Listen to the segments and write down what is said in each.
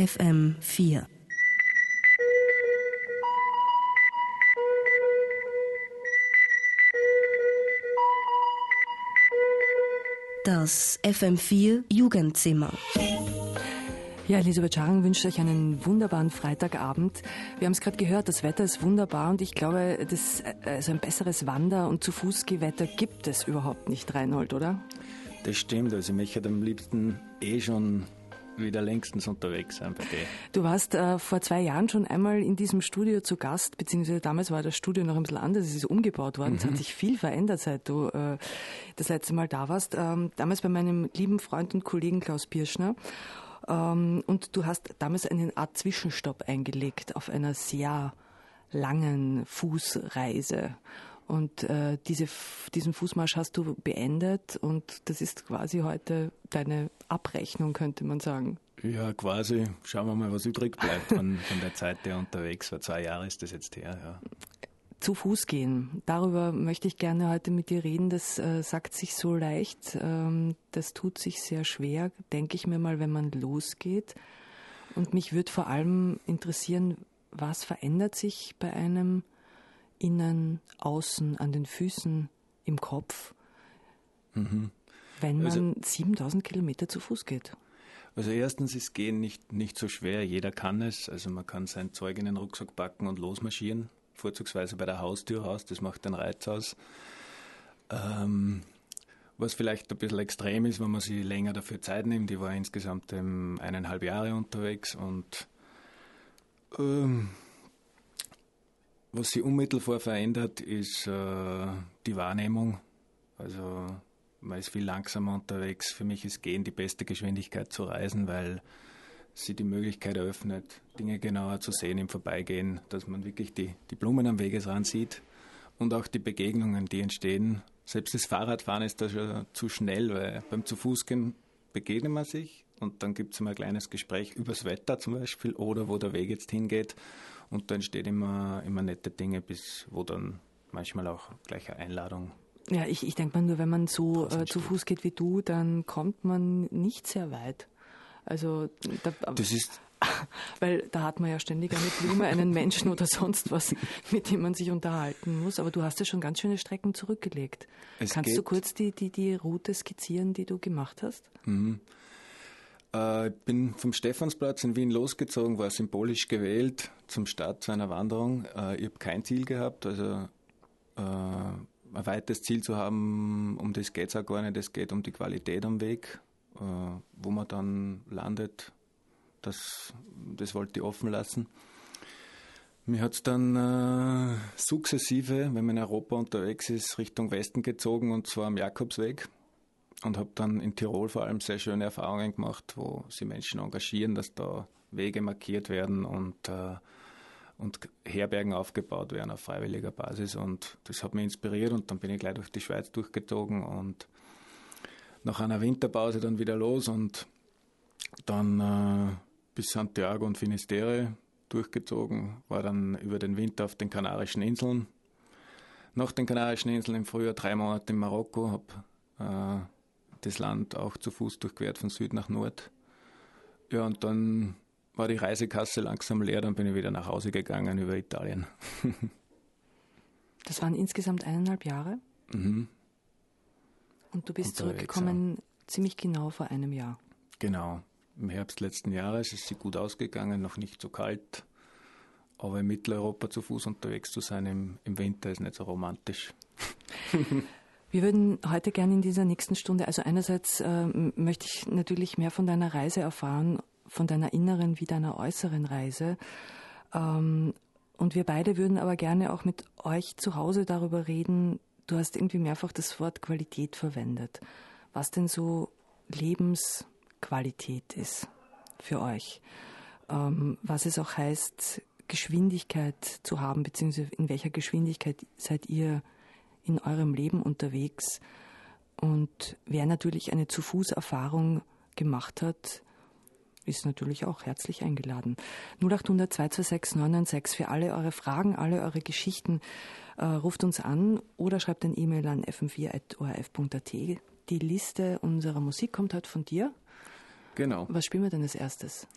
FM4. Das FM4 Jugendzimmer. Ja, Elisabeth Scharang wünscht euch einen wunderbaren Freitagabend. Wir haben es gerade gehört, das Wetter ist wunderbar und ich glaube, also ein besseres Wander- und Zu-Fuß-Gewetter gibt es überhaupt nicht, Reinhold, oder? Das stimmt, also ich möchte am liebsten schon wieder längstens unterwegs sein bei dir. Du warst vor 2 Jahren schon einmal in diesem Studio zu Gast, beziehungsweise damals war das Studio noch ein bisschen anders, es ist umgebaut worden, es hat sich viel verändert, seit du das letzte Mal da warst. Damals bei meinem lieben Freund und Kollegen Klaus Pirschner. Und du hast damals eine Art Zwischenstopp eingelegt auf einer sehr langen Fußreise. Und diesen Fußmarsch hast du beendet und das ist quasi heute deine Abrechnung, könnte man sagen. Ja, quasi. Schauen wir mal, was übrig bleibt von der Zeit, der unterwegs war. 2 Jahre ist das jetzt her, ja. Zu Fuß gehen. Darüber möchte ich gerne heute mit dir reden. Das sagt sich so leicht. Das tut sich sehr schwer, denke ich mir mal, wenn man losgeht. Und mich würde vor allem interessieren, was verändert sich bei einem innen, außen, an den Füßen, im Kopf, wenn man 7000 Kilometer zu Fuß geht? Also erstens ist Gehen nicht so schwer. Jeder kann es. Also man kann sein Zeug in den Rucksack packen und losmarschieren. Vorzugsweise bei der Haustür raus, das macht den Reiz aus. Was vielleicht ein bisschen extrem ist, wenn man sich länger dafür Zeit nimmt. Ich war insgesamt 1,5 Jahre unterwegs und was sich unmittelbar verändert, ist die Wahrnehmung. Also man ist viel langsamer unterwegs. Für mich ist Gehen die beste Geschwindigkeit zu reisen, weil sie die Möglichkeit eröffnet, Dinge genauer zu sehen im Vorbeigehen, dass man wirklich die Blumen am Wegesrand sieht und auch die Begegnungen, die entstehen. Selbst das Fahrradfahren ist da schon zu schnell, weil beim Zu-Fuß-Gehen begegnet man sich und dann gibt es immer ein kleines Gespräch übers Wetter zum Beispiel oder wo der Weg jetzt hingeht und da entsteht immer nette Dinge, bis wo dann manchmal auch gleich eine Einladung. Ja, ich denke mal, nur wenn man so zu Fuß geht wie du, dann kommt man nicht sehr weit. Also das ist, weil da hat man ja ständig eine Blume, einen Menschen oder sonst was, mit dem man sich unterhalten muss. Aber du hast ja schon ganz schöne Strecken zurückgelegt. Kannst du kurz die Route skizzieren, die du gemacht hast? Ich bin vom Stephansplatz in Wien losgezogen, war symbolisch gewählt zum Start zu einer Wanderung. Ich habe kein Ziel gehabt, also ein weites Ziel zu haben, um das geht es auch gar nicht. Es geht um die Qualität am Weg. Wo man dann landet, das wollte ich offen lassen. Mir hat es dann sukzessive, wenn man in Europa unterwegs ist, Richtung Westen gezogen und zwar am Jakobsweg und habe dann in Tirol vor allem sehr schöne Erfahrungen gemacht, wo sich Menschen engagieren, dass da Wege markiert werden und Herbergen aufgebaut werden auf freiwilliger Basis und das hat mich inspiriert und dann bin ich gleich durch die Schweiz durchgezogen und nach einer Winterpause dann wieder los und dann bis Santiago und Finisterre durchgezogen, war dann über den Winter auf den Kanarischen Inseln. Nach den Kanarischen Inseln im Frühjahr 3 Monate in Marokko, habe das Land auch zu Fuß durchquert von Süd nach Nord. Ja, und dann war die Reisekasse langsam leer, dann bin ich wieder nach Hause gegangen über Italien. Das waren insgesamt 1,5 Jahre? Mhm. Und du bist zurückgekommen ziemlich genau vor einem Jahr. Genau, im Herbst letzten Jahres ist sie gut ausgegangen, noch nicht so kalt. Aber in Mitteleuropa zu Fuß unterwegs zu sein im Winter ist nicht so romantisch. Wir würden heute gerne in dieser nächsten Stunde, also einerseits möchte ich natürlich mehr von deiner Reise erfahren, von deiner inneren wie deiner äußeren Reise. Und wir beide würden aber gerne auch mit euch zu Hause darüber reden. Du hast irgendwie mehrfach das Wort Qualität verwendet. Was denn so Lebensqualität ist für euch. Was es auch heißt, Geschwindigkeit zu haben, beziehungsweise in welcher Geschwindigkeit seid ihr in eurem Leben unterwegs. Und wer natürlich eine Zu-Fuß-Erfahrung gemacht hat, ist natürlich auch herzlich eingeladen. 0800 226 996 für alle eure Fragen, alle eure Geschichten. Ruft uns an oder schreibt ein E-Mail an fm4@orf.at. Die Liste unserer Musik kommt heute von dir. Genau. Was spielen wir denn als erstes?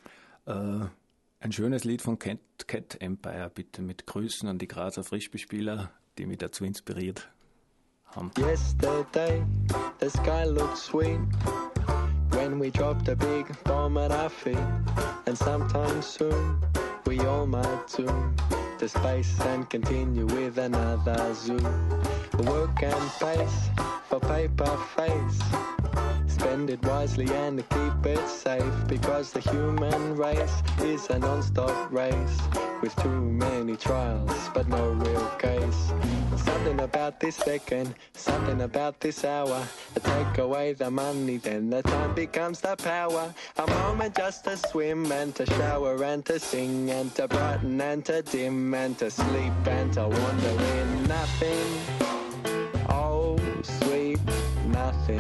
Ein schönes Lied von Cat Empire, bitte, mit Grüßen an die Grazer Frischbespieler, die mich dazu inspiriert haben. Yesterday, the sky looked sweet when we dropped a big bomb at our feet. And sometime soon, we all might tune to space and continue with another zoo. Work and pace for paper face. Spend it wisely and keep it safe, because the human race is a non-stop race with too many trials but no real case. Something about this second, something about this hour. Take away the money, then the time becomes the power. A moment just to swim and to shower and to sing and to brighten and to dim and to sleep and to wander in nothing. Oh, sweet nothing.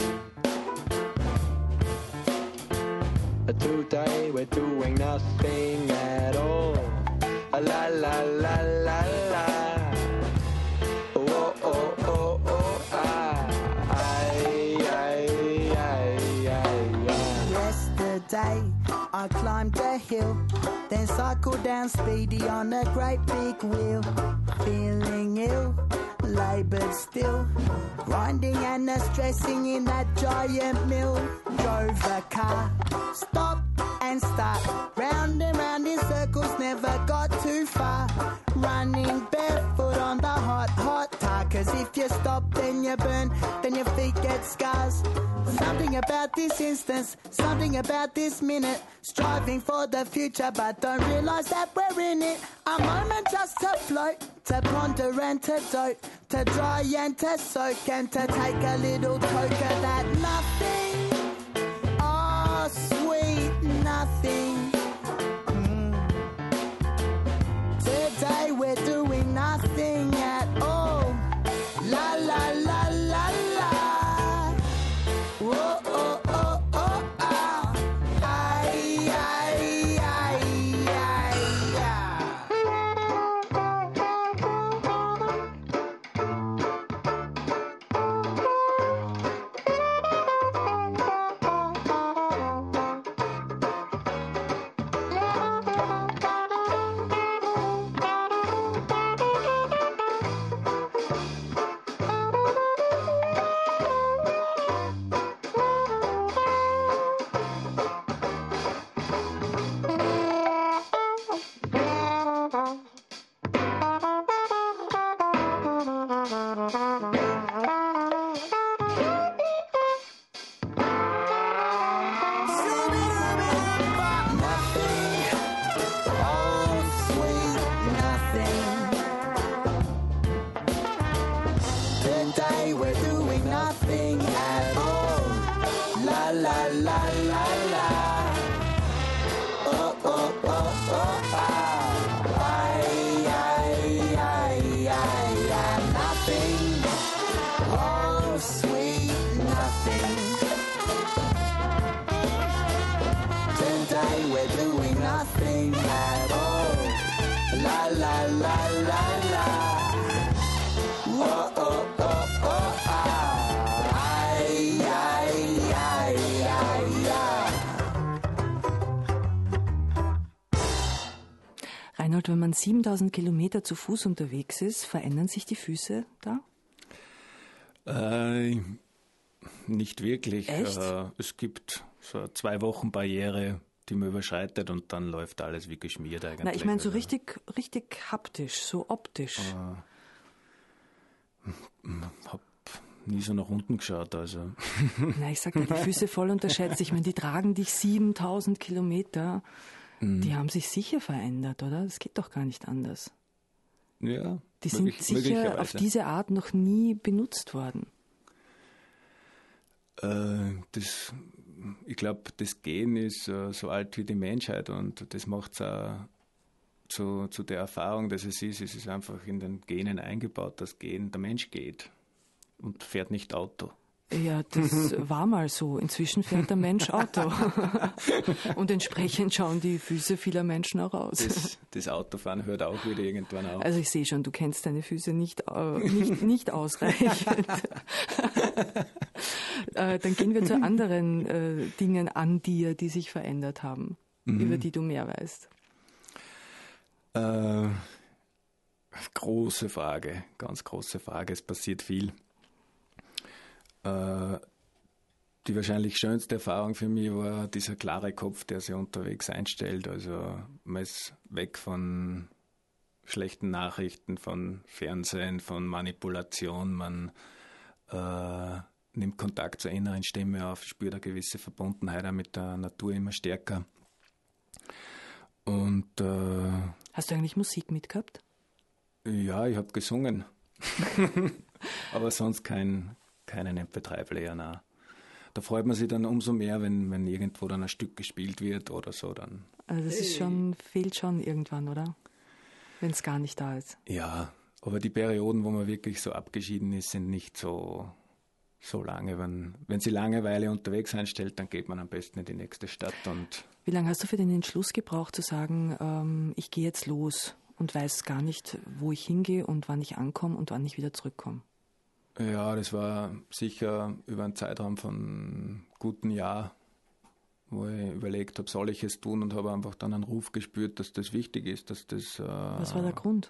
Today we're doing nothing at all. La la la la la. Oh oh oh oh ah. Ay ay ay ay ay. Yesterday I climbed a hill, then cycled down speedy on a great big wheel. Feeling ill, laboured still, grinding and stressing in that giant mill. Drove a car, stop and start, round and round in circles, never got too far. Running barefoot on the hot, hot tar, 'cause if you stop then you burn, then your feet get scars. Something about this instance, something about this minute, striving for the future but don't realise that we're in it. A moment just to float, to ponder and to dote, to dry and to soak and to take a little toke of that nothing. Oh, sweet nothing. Today we're doing nothing at all. La la la la la. Whoa oh oh oh ah. Ay ay ay ay ay. Reinhold, wenn man 7000 Kilometer zu Fuß unterwegs ist, verändern sich die Füße da? Nicht wirklich. Echt? Es gibt so eine 2 Wochen Barriere, die man überschreitet, und dann läuft alles wie geschmiert eigentlich. Na, ich meine so richtig haptisch, so optisch. Hab nie so nach unten geschaut, also. Na, ich sag dir, die Füße voll unterschätzt. Ich meine, die tragen dich 7000 Kilometer. Die haben sich sicher verändert, oder? Das geht doch gar nicht anders. Ja. Die sind sicher auf diese Art noch nie benutzt worden. Ich glaube, das Gehen ist so alt wie die Menschheit, und das macht es auch zu der Erfahrung, dass es ist. Es ist einfach in den Genen eingebaut, dass der Mensch geht und fährt nicht Auto. Ja, das war mal so. Inzwischen fährt der Mensch Auto. Und entsprechend schauen die Füße vieler Menschen auch aus. Das Autofahren hört auch wieder irgendwann auf. Also ich sehe schon, du kennst deine Füße nicht ausreichend. Dann gehen wir zu anderen Dingen an dir, die sich verändert haben. über die du mehr weißt? Große Frage, ganz große Frage. Es passiert viel. Die wahrscheinlich schönste Erfahrung für mich war dieser klare Kopf, der sich unterwegs einstellt. Also man ist weg von schlechten Nachrichten, von Fernsehen, von Manipulation. Man nimmt Kontakt zur inneren Stimme auf, spürt eine gewisse Verbundenheit auch mit der Natur immer stärker. Und hast du eigentlich Musik mitgehabt? Ja, ich habe gesungen. Aber sonst keinen MP3-Player, nein. Da freut man sich dann umso mehr, wenn irgendwo dann ein Stück gespielt wird oder so. Dann. Also das ist fehlt schon irgendwann, oder? Wenn es gar nicht da ist. Ja, aber die Perioden, wo man wirklich so abgeschieden ist, sind nicht so lange. Wenn sie Langeweile unterwegs einstellt, dann geht man am besten in die nächste Stadt. Und wie lange hast du für den Entschluss gebraucht zu sagen, ich gehe jetzt los und weiß gar nicht, wo ich hingehe und wann ich ankomme und wann ich wieder zurückkomme? Ja, das war sicher über einen Zeitraum von einem guten Jahr, wo ich überlegt habe, soll ich es tun, und habe einfach dann einen Ruf gespürt, dass das wichtig ist, dass das... Was war der Grund?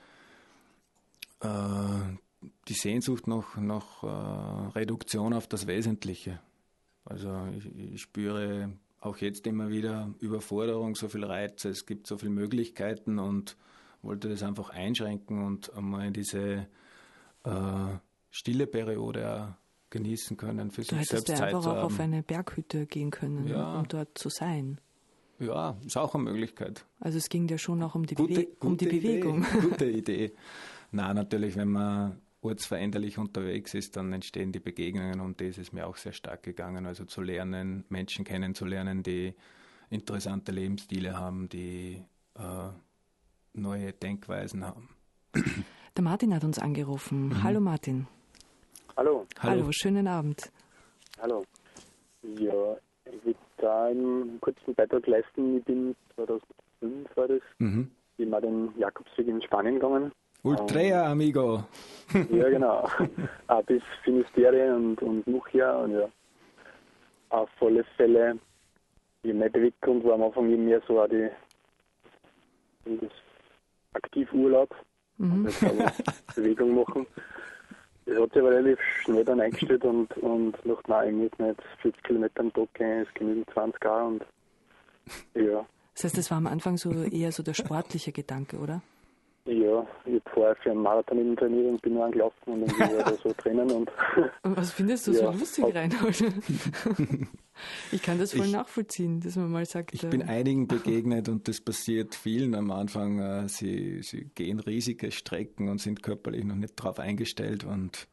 Die Sehnsucht nach Reduktion auf das Wesentliche. Also ich spüre auch jetzt immer wieder Überforderung, so viel Reize, es gibt so viele Möglichkeiten, und wollte das einfach einschränken und einmal diese stille Periode auch genießen können, für sich selbst Zeit zu haben. Du hättest ja einfach auch auf eine Berghütte gehen können, ja, um dort zu sein. Ja, ist auch eine Möglichkeit. Also es ging dir schon auch um die Bewegung. Gute Idee. Nein, natürlich, wenn man ortsveränderlich unterwegs ist, dann entstehen die Begegnungen, und das ist mir auch sehr stark gegangen. Also zu lernen, Menschen kennenzulernen, die interessante Lebensstile haben, die neue Denkweisen haben. Der Martin hat uns angerufen. Hallo Martin. Hallo, schönen Abend. Hallo. Ja, ich würde da einen kurzen Beitrag leisten. Ich bin 2005 war das. Ich bin den Jakobsweg in Spanien gegangen. Ultrea, amigo. Ja, genau. Auch bis Finisterre und Murcia. Und ja, auf alle Fälle, mein Beweggrund war am Anfang eben mehr so auch das Aktivurlaub. Also Bewegung machen. Das hat sich aber relativ schnell dann eingestellt und nach, ich muss nicht 40 Kilometer am Tag gehen, es genügen 20 Jahre und ja. Das heißt, das war am Anfang so eher so der sportliche Gedanke, oder? Ja, ich habe vorher für einen Marathon eben trainiert und bin nur angelaufen und dann bin ich da so drinnen und... Was findest du so lustig, Reinhold? Ich kann das voll nachvollziehen, dass man mal sagt... Ich bin einigen begegnet, und das passiert vielen am Anfang. Sie gehen riesige Strecken und sind körperlich noch nicht drauf eingestellt, und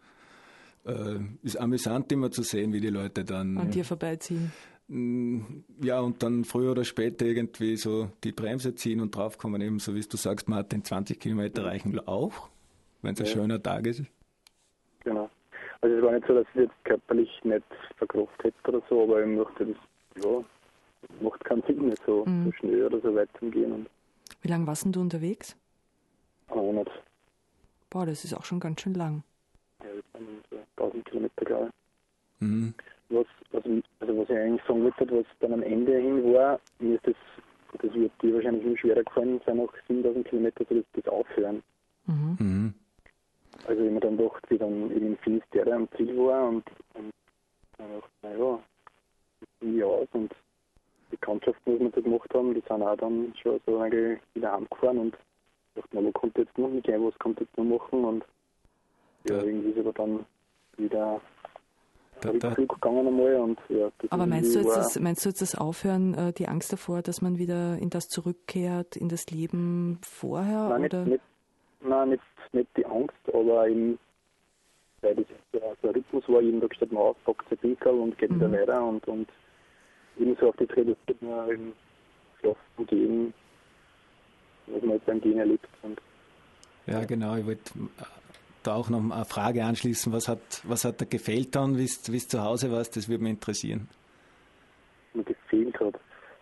ist amüsant immer zu sehen, wie die Leute dann... An dir vorbeiziehen. Ja, und dann früher oder später irgendwie so die Bremse ziehen und draufkommen, eben so wie du sagst, Martin, 20 Kilometer reichen auch, wenn es ein schöner Tag ist. Genau. Also es war nicht so, dass ich jetzt körperlich nicht verkraft hätte oder so, aber ich dachte, das macht keinen Sinn, nicht so schnell oder so weit zu gehen. Und wie lange warst denn du unterwegs? Einen Monat. Boah, das ist auch schon ganz schön lang. Ja, das waren so 1000 Kilometer, glaube ich. Mhm. Was ich eigentlich sagen wollte, was dann am Ende hin war, mir ist das wird dir wahrscheinlich viel schwerer gefallen sein, nach 7000 Kilometern, so das Aufhören. Mhm. Also ich mir dann dachte, wie dann in Finisterre am Ziel war und dann dachte, naja, wie aus, und die Bekanntschaften, die wir da gemacht haben, die sind auch dann schon so eigentlich wieder heimgefahren und dachte, na, wo kommt jetzt noch nicht gehen, was kommt jetzt noch machen, und ja, irgendwie ist aber dann wieder Rückflug gegangen einmal, und ja. Aber meinst du jetzt das Aufhören, die Angst davor, dass man wieder in das zurückkehrt, in das Leben vorher? Nein, oder? Nicht die Angst, aber eben, weil das so ein Rhythmus war, jeden Tag steht man auf, packt sein Pinkel und geht wieder weiter, und eben so auf die reduziert man eben Schlafen und Gehen, was man jetzt beim Gehen erlebt. Und ja, genau, ich wollte da auch noch eine Frage anschließen. Was hat dir gefehlt dann, wie es zu Hause warst? Das würde mich interessieren. Mir gefehlt hat.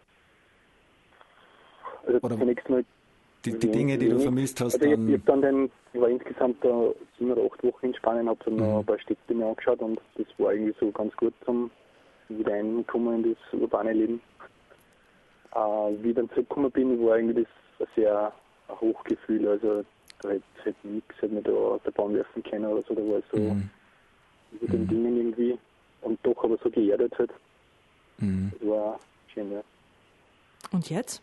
Also oder zunächst mal die Dinge, die du vermisst hast. Also ich war insgesamt da 7 oder 8 Wochen in Spanien, habe dann noch ein paar Städte mir angeschaut, und das war irgendwie so ganz gut zum wieder reinkommen in das urbane Leben. Wie ich dann zurückgekommen bin, war irgendwie das ein sehr ein Hochgefühl. Also da hätte nichts nicht da aus der Bahn werfen können oder so. Da war ich so über den Dingen irgendwie. Und doch aber so geerdet halt. Das war schön, ja. Und jetzt?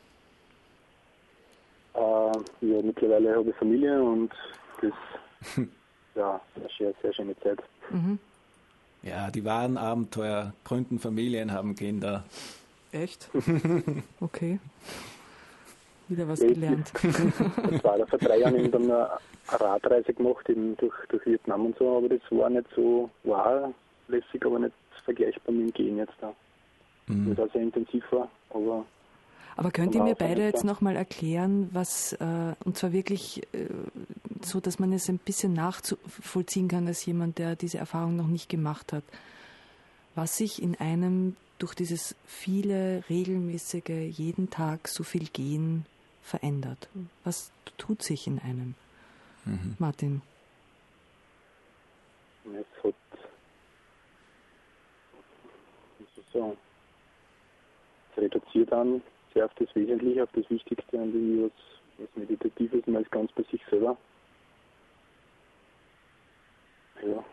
Ja, mittlerweile habe ich Familie und das ja, eine sehr schöne Zeit. Ja, die wahren Abenteuer gründen Familien, haben Kinder. Echt? Okay. Wieder was gelernt. Das war vor 3 Jahren eben dann eine Radreise gemacht, eben durch Vietnam und so, aber das war nicht so, war lässig, aber nicht vergleichbar mit dem Gehen jetzt da. Das war sehr intensiv war, aber könnt ihr mir beide jetzt nochmal erklären, was, und zwar wirklich so, dass man es ein bisschen nachvollziehen kann als jemand, der diese Erfahrung noch nicht gemacht hat, was sich in einem durch dieses viele, regelmäßige, jeden Tag so viel Gehen verändert? Was tut sich in einem? Martin? Es hat, es reduziert dann sehr auf das Wesentliche, auf das Wichtigste und irgendwie was Meditatives, man ist ganz bei sich selber. Ja.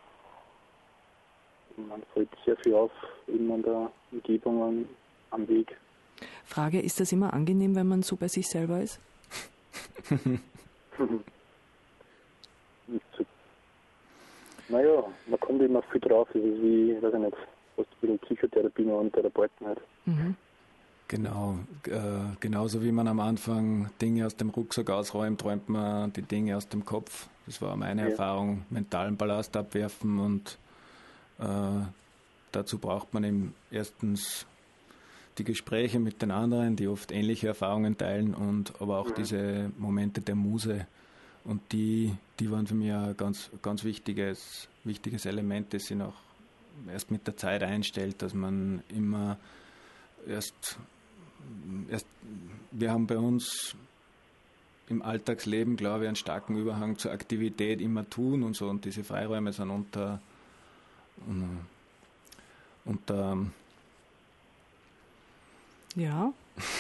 Man fällt sehr viel auf, eben an der Umgebung, am Weg. Frage, ist das immer angenehm, wenn man so bei sich selber ist? Naja, man kommt immer viel drauf, das ist wie, weiß ich nicht, fast ein bisschen Psychotherapie noch und Therapeuten halt. Genau, genauso wie man am Anfang Dinge aus dem Rucksack ausräumt, räumt man die Dinge aus dem Kopf. Das war meine Erfahrung, mentalen Ballast abwerfen und dazu braucht man eben erstens die Gespräche mit den anderen, die oft ähnliche Erfahrungen teilen und aber auch diese Momente der Muse. Und die waren für mich ein ganz wichtiges Element, das sich noch erst mit der Zeit einstellt, dass man immer erst wir haben bei uns im Alltagsleben, glaube ich, einen starken Überhang zur Aktivität, immer tun und so, und diese Freiräume sind unter ja.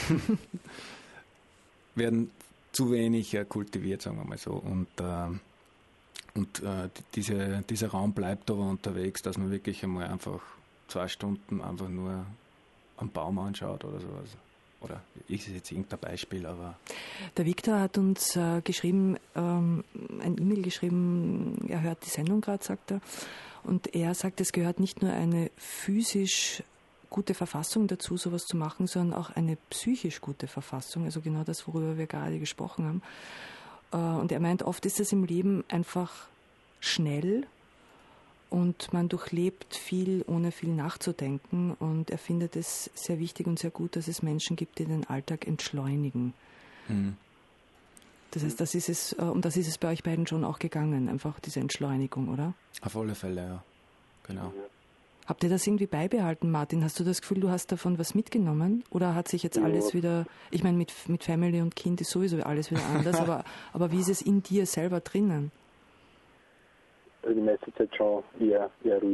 werden zu wenig kultiviert, sagen wir mal so. Und dieser Raum bleibt aber unterwegs, dass man wirklich einmal einfach 2 Stunden einfach nur am Baum anschaut oder sowas. Oder ist jetzt irgendein Beispiel, aber... Der Viktor hat uns geschrieben, ein E-Mail geschrieben, er hört die Sendung gerade, sagt er. Und er sagt, es gehört nicht nur eine physisch gute Verfassung dazu, sowas zu machen, sondern auch eine psychisch gute Verfassung, also genau das, worüber wir gerade gesprochen haben. Und er meint, oft ist es im Leben einfach schnell und man durchlebt viel, ohne viel nachzudenken, und er findet es sehr wichtig und sehr gut, dass es Menschen gibt, die den Alltag entschleunigen. Das heißt, das ist es bei euch beiden schon auch gegangen, einfach diese Entschleunigung, oder? Auf alle Fälle, ja. Genau. Habt ihr das irgendwie beibehalten, Martin? Hast du das Gefühl, du hast davon was mitgenommen? Oder hat sich jetzt alles wieder, ich meine, mit Family und Kind ist sowieso alles wieder anders, aber wie ist es in dir selber drinnen? Also die meiste Zeit schon eher ruhig.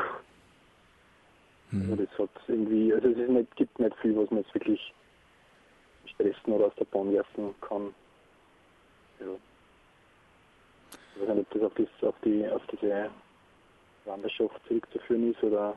Also das hat irgendwie, also es gibt nicht viel, was man jetzt wirklich stressen oder aus der Bahn werfen kann. Ja. Ich weiß nicht, ob das auf diese Wanderschaft zurückzuführen ist oder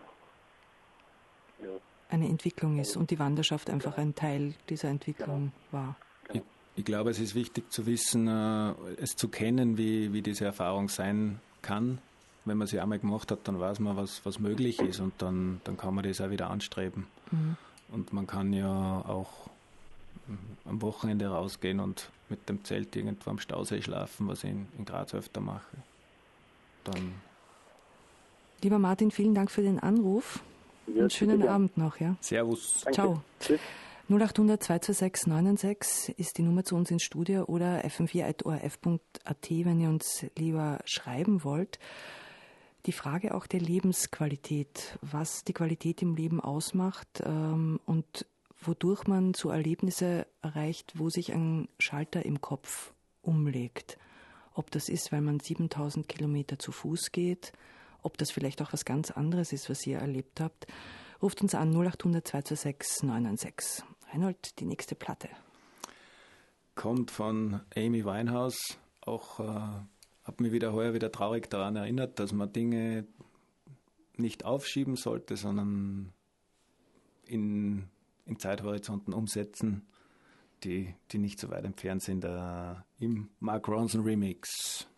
eine Entwicklung ist und die Wanderschaft einfach ein Teil dieser Entwicklung war. Ich glaube, es ist wichtig zu wissen, es zu kennen, wie diese Erfahrung sein kann. Wenn man sie einmal gemacht hat, dann weiß man, was möglich ist, und dann kann man das auch wieder anstreben. Und man kann ja auch am Wochenende rausgehen und mit dem Zelt irgendwo am Stausee schlafen, was ich in Graz öfter mache. Dann Lieber Martin, vielen Dank für den Anruf. Ja, und schönen Abend noch. Ja? Servus. Danke. Ciao. Tschüss. 0800 226 96 ist die Nummer zu uns ins Studio oder fm4.orf.at, wenn ihr uns lieber schreiben wollt. Die Frage auch der Lebensqualität, was die Qualität im Leben ausmacht und wodurch man so Erlebnisse erreicht, wo sich ein Schalter im Kopf umlegt. Ob das ist, weil man 7000 Kilometer zu Fuß geht, ob das vielleicht auch was ganz anderes ist, was ihr erlebt habt. Ruft uns an 0800 226 996. Reinhold, die nächste Platte. Kommt von Amy Winehouse. Auch habe mich heuer wieder traurig daran erinnert, dass man Dinge nicht aufschieben sollte, sondern in Zeithorizonten umsetzen, die nicht so weit entfernt sind, im Mark Ronson Remix.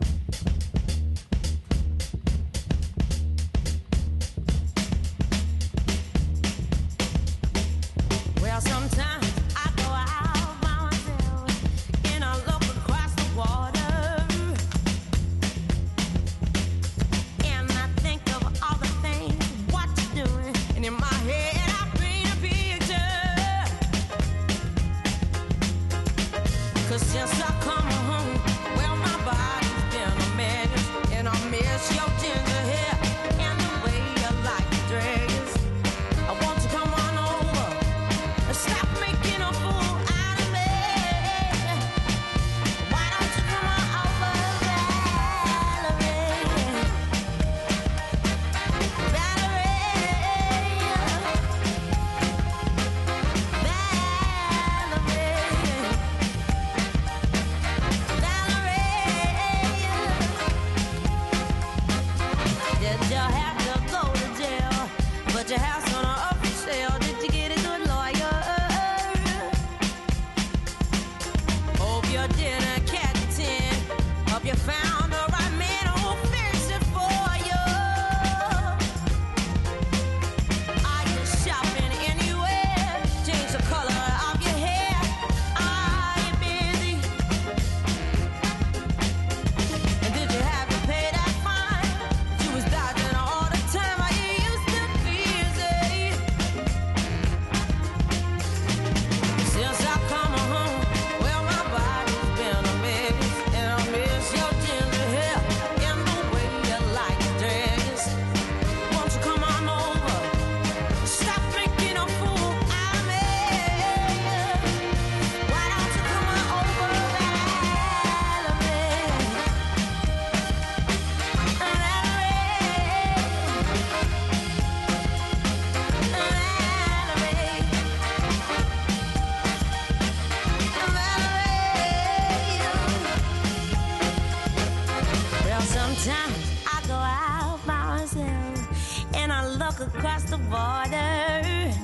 Well, sometimes I go out by myself and I look across the water and I think of all the things what you're doing, and in my head I paint a picture. 'Cause since I come home, well, my body's been a mess, and I miss your ginger hair and the way you like to dress. I want to come on over. Stop making a fool out of me. Why don't you come on over, Valerie? Did you have to go to jail? Put your house on a up for sale. Did you get a good lawyer? Hope you didn't catch a 10. Hope you found the right man who'll fix it for you. Are you shopping anywhere? Change the color of your hair. Are you busy? And did you have to pay that fine? You was dodging all the time. Are you used to busy? Since I come home, well, my body's been a mess, and I miss your ginger hair and the way you like to dress. Won't you come on over? Stop making a fool out of me. Why don't you come on over, Well, sometimes I go out by myself and I look across the border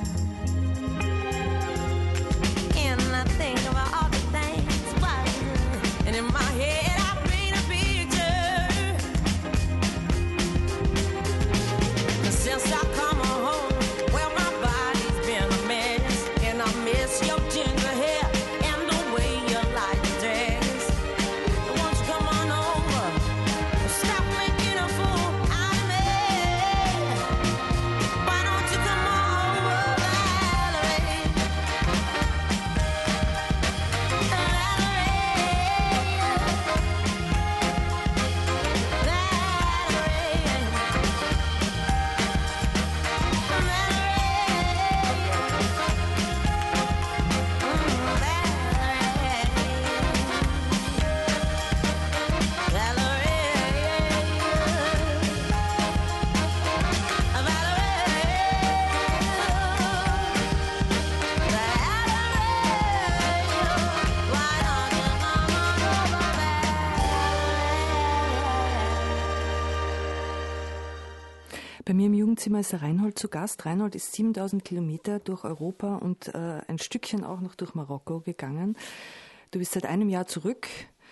and I think about all the things what I do. And in my head I paint a picture. 'Cause since I come home, well, my body's been a mess, and I miss your ginger hair and the way you like to dress. Won't you come on over? Stop making a fool out of me. Why don't you come on over, Valerie? Bei mir im Jugendzimmer ist der Reinhold zu Gast. Reinhold ist 7000 Kilometer durch Europa und ein Stückchen auch noch durch Marokko gegangen. Du bist seit einem Jahr zurück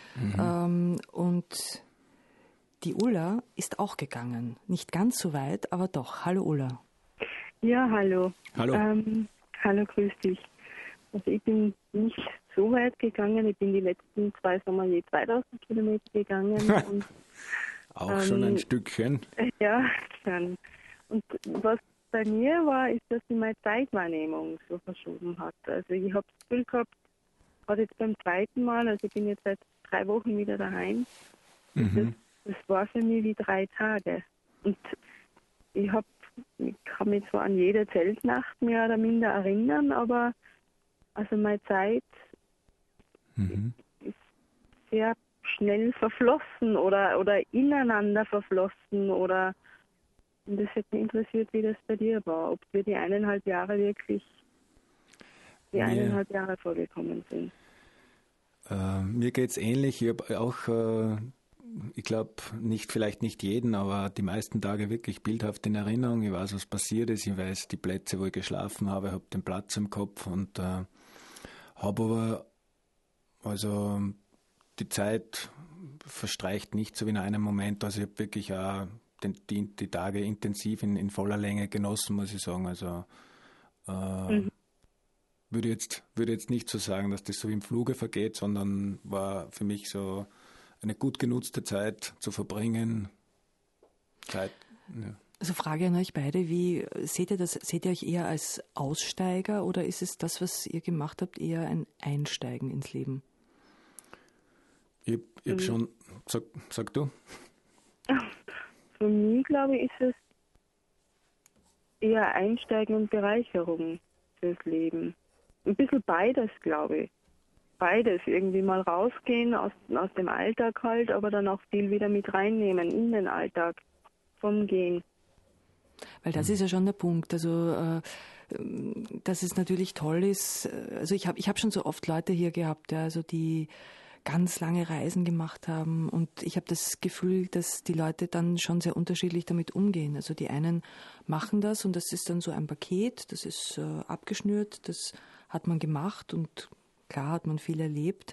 und die Ulla ist auch gegangen. Nicht ganz so weit, aber doch. Hallo Ulla. Ja, hallo. Hallo. Hallo, grüß dich. Also ich bin nicht so weit gegangen. Ich bin die letzten 2 Sommer je 2000 Kilometer gegangen. Und, Auch schon ein Stückchen. ja, schon. Und was bei mir war, ist, dass sich meine Zeitwahrnehmung so verschoben hat. Also ich habe das Gefühl gehabt, gerade jetzt beim zweiten Mal, also ich bin jetzt seit 3 Wochen wieder daheim. Das war für mich wie 3 Tage. Und ich kann mich zwar an jede Zeltnacht mehr oder minder erinnern, aber also meine Zeit ist sehr schnell verflossen oder ineinander verflossen oder Und das hätte mich interessiert, wie das bei dir war, ob wir die 1,5 Jahre wirklich die 1,5 Jahre vorgekommen sind. Mir geht es ähnlich. Ich habe auch, ich glaube, vielleicht nicht jeden, aber die meisten Tage wirklich bildhaft in Erinnerung. Ich weiß, was passiert ist. Ich weiß die Plätze, wo ich geschlafen habe, habe den Platz im Kopf und habe aber, also die Zeit verstreicht nicht so wie in einem Moment. Also ich habe wirklich auch die Tage intensiv in voller Länge genossen, muss ich sagen. Also würde jetzt nicht so sagen, dass das so im Fluge vergeht, sondern war für mich so eine gut genutzte Zeit zu verbringen. Ja. Also Frage an euch beide, wie seht ihr das? Seht ihr euch eher als Aussteiger oder ist es das, was ihr gemacht habt, eher ein Einsteigen ins Leben? Ich hab schon, sag du? Für mich, glaube ich, ist es eher Einsteigen und Bereicherung fürs Leben. Ein bisschen beides, glaube ich. Beides, irgendwie mal rausgehen aus dem Alltag halt, aber dann auch viel wieder mit reinnehmen in den Alltag vom Gehen. Weil das ist ja schon der Punkt. Also, dass es natürlich toll ist. Also ich hab schon so oft Leute hier gehabt, ja, also die ganz lange Reisen gemacht haben und ich habe das Gefühl, dass die Leute dann schon sehr unterschiedlich damit umgehen. Also die einen machen das und das ist dann so ein Paket, das ist abgeschnürt, das hat man gemacht und klar hat man viel erlebt.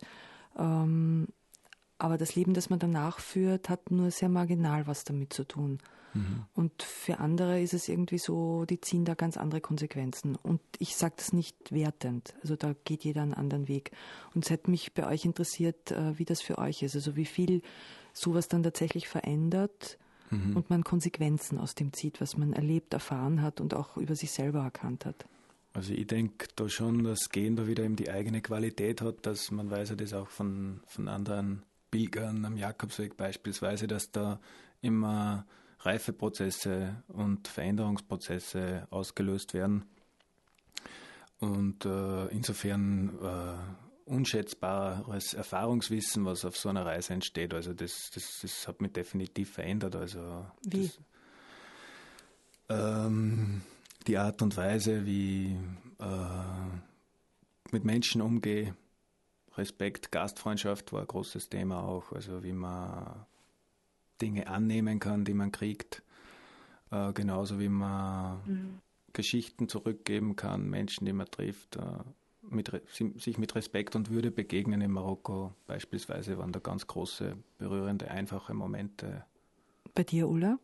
Aber das Leben, das man danach führt, hat nur sehr marginal was damit zu tun. Und für andere ist es irgendwie so, die ziehen da ganz andere Konsequenzen. Und ich sage das nicht wertend. Also da geht jeder einen anderen Weg. Und es hätte mich bei euch interessiert, wie das für euch ist. Also wie viel sowas dann tatsächlich verändert und man Konsequenzen aus dem zieht, was man erlebt, erfahren hat und auch über sich selber erkannt hat. Also ich denke da schon, dass Gehen da wieder eben die eigene Qualität hat, dass man weiß ja das auch von anderen Pilgern am Jakobsweg beispielsweise, dass da immer Reifeprozesse und Veränderungsprozesse ausgelöst werden und insofern unschätzbares Erfahrungswissen, was auf so einer Reise entsteht. Also das hat mich definitiv verändert. Also wie? Die Art und Weise, wie mit Menschen umgehe, Respekt, Gastfreundschaft war ein großes Thema auch. Also wie man Dinge annehmen kann, die man kriegt, genauso wie man Geschichten zurückgeben kann, Menschen, die man trifft, sich mit Respekt und Würde begegnen in Marokko beispielsweise, waren da ganz große, berührende, einfache Momente. Bei dir, Ulla?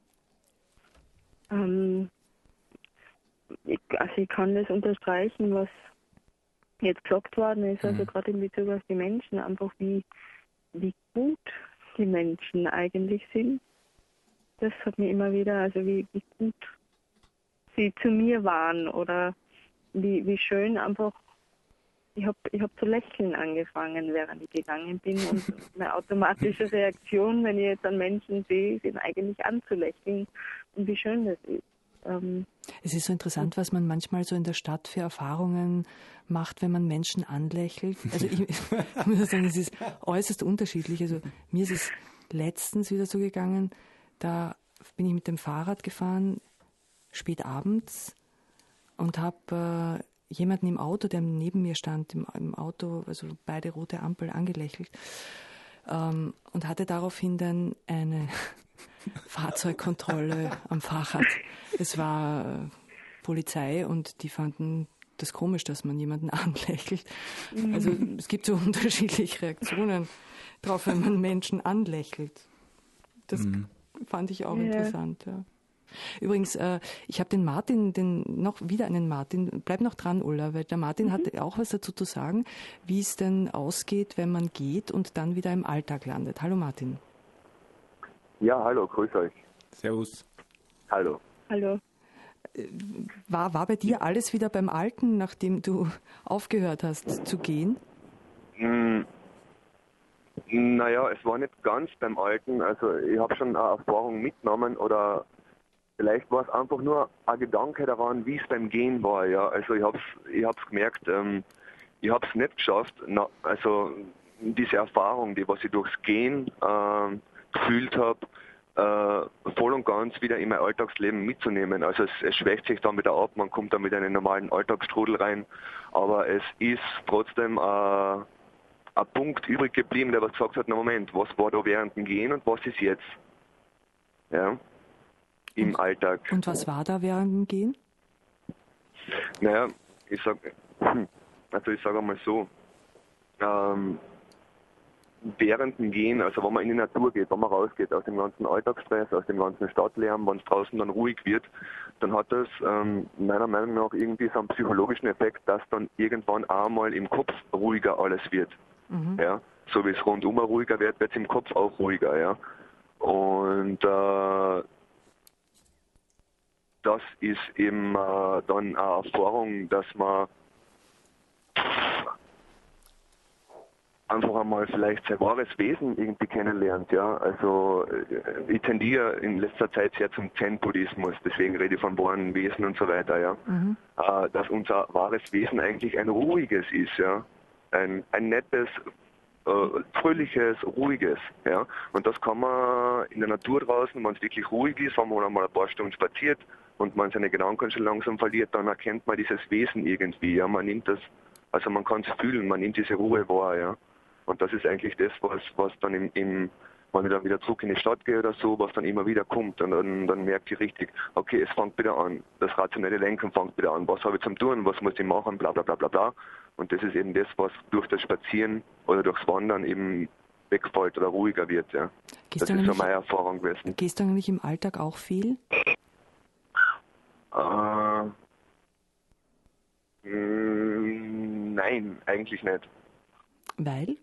Ich kann das unterstreichen, was jetzt gesagt worden ist, also gerade in Bezug auf die Menschen, einfach wie gut die Menschen eigentlich sind. Das hat mir immer wieder, also wie gut sie zu mir waren oder wie schön einfach, ich hab zu lächeln angefangen, während ich gegangen bin und meine automatische Reaktion, wenn ich jetzt an Menschen sehe, sind eigentlich anzulächeln und wie schön das ist. Es ist so interessant, was man manchmal so in der Stadt für Erfahrungen macht, wenn man Menschen anlächelt. Also ich muss sagen, es ist äußerst unterschiedlich. Also mir ist es letztens wieder so gegangen, da bin ich mit dem Fahrrad gefahren, spät abends und habe jemanden im Auto, der neben mir stand, im Auto, also beide rote Ampel angelächelt und hatte daraufhin dann eine Fahrzeugkontrolle am Fahrrad. Es war Polizei und die fanden das komisch, dass man jemanden anlächelt. Also es gibt so unterschiedliche Reaktionen drauf, wenn man Menschen anlächelt. Das fand ich auch interessant. Ja. Übrigens, ich habe den Martin, bleib noch dran, Ulla, weil der Martin hat auch was dazu zu sagen, wie es denn ausgeht, wenn man geht und dann wieder im Alltag landet. Hallo Martin. Ja, hallo, grüß euch. Servus. Hallo. Hallo. War bei dir alles wieder beim Alten, nachdem du aufgehört hast zu gehen? Naja, es war nicht ganz beim Alten. Also ich habe schon eine Erfahrung mitgenommen oder vielleicht war es einfach nur ein Gedanke daran, wie es beim Gehen war. Ja, also ich hab's gemerkt, ich habe es nicht geschafft. Also diese Erfahrung, was ich durchs Gehen gefühlt habe, voll und ganz wieder in mein Alltagsleben mitzunehmen. Also es schwächt sich dann wieder ab, man kommt dann wieder in einen normalen Alltagsstrudel rein, aber es ist trotzdem ein Punkt übrig geblieben, der was gesagt hat, na Moment, was war da während dem Gehen und was ist jetzt? Ja, im Alltag. Und was war da während dem Gehen? Naja, ich sage einmal so, während dem Gehen, also wenn man in die Natur geht, wenn man rausgeht aus dem ganzen Alltagsstress, aus dem ganzen Stadtlärm, wenn es draußen dann ruhig wird, dann hat das meiner Meinung nach irgendwie so einen psychologischen Effekt, dass dann irgendwann einmal im Kopf ruhiger alles wird. Ja? So wie es rundum ruhiger wird, wird es im Kopf auch ruhiger. Ja? Und das ist eben dann eine Erfahrung, dass man einfach einmal vielleicht sein wahres Wesen irgendwie kennenlernt, ja. Also ich tendiere in letzter Zeit sehr zum Zen-Buddhismus, deswegen rede ich von wahren Wesen und so weiter, ja. Dass unser wahres Wesen eigentlich ein ruhiges ist, ja. Ein nettes, fröhliches, ruhiges, ja. Und das kann man in der Natur draußen, wenn es wirklich ruhig ist, wenn man einmal ein paar Stunden spaziert und man seine Gedanken schon langsam verliert, dann erkennt man dieses Wesen irgendwie, ja. Man nimmt das, also man kann es fühlen, man nimmt diese Ruhe wahr, ja. Und das ist eigentlich das, was dann wenn ich dann wieder zurück in die Stadt gehe oder so, was dann immer wieder kommt. Und dann merke ich richtig, okay, es fängt wieder an. Das rationelle Lenken fängt wieder an. Was habe ich zum Tun? Was muss ich machen? Bla bla bla bla bla. Und das ist eben das, was durch das Spazieren oder durchs Wandern eben wegfällt oder ruhiger wird. Ja. Das ist so meine Erfahrung gewesen. Gehst du eigentlich im Alltag auch viel? Nein, eigentlich nicht. Weil?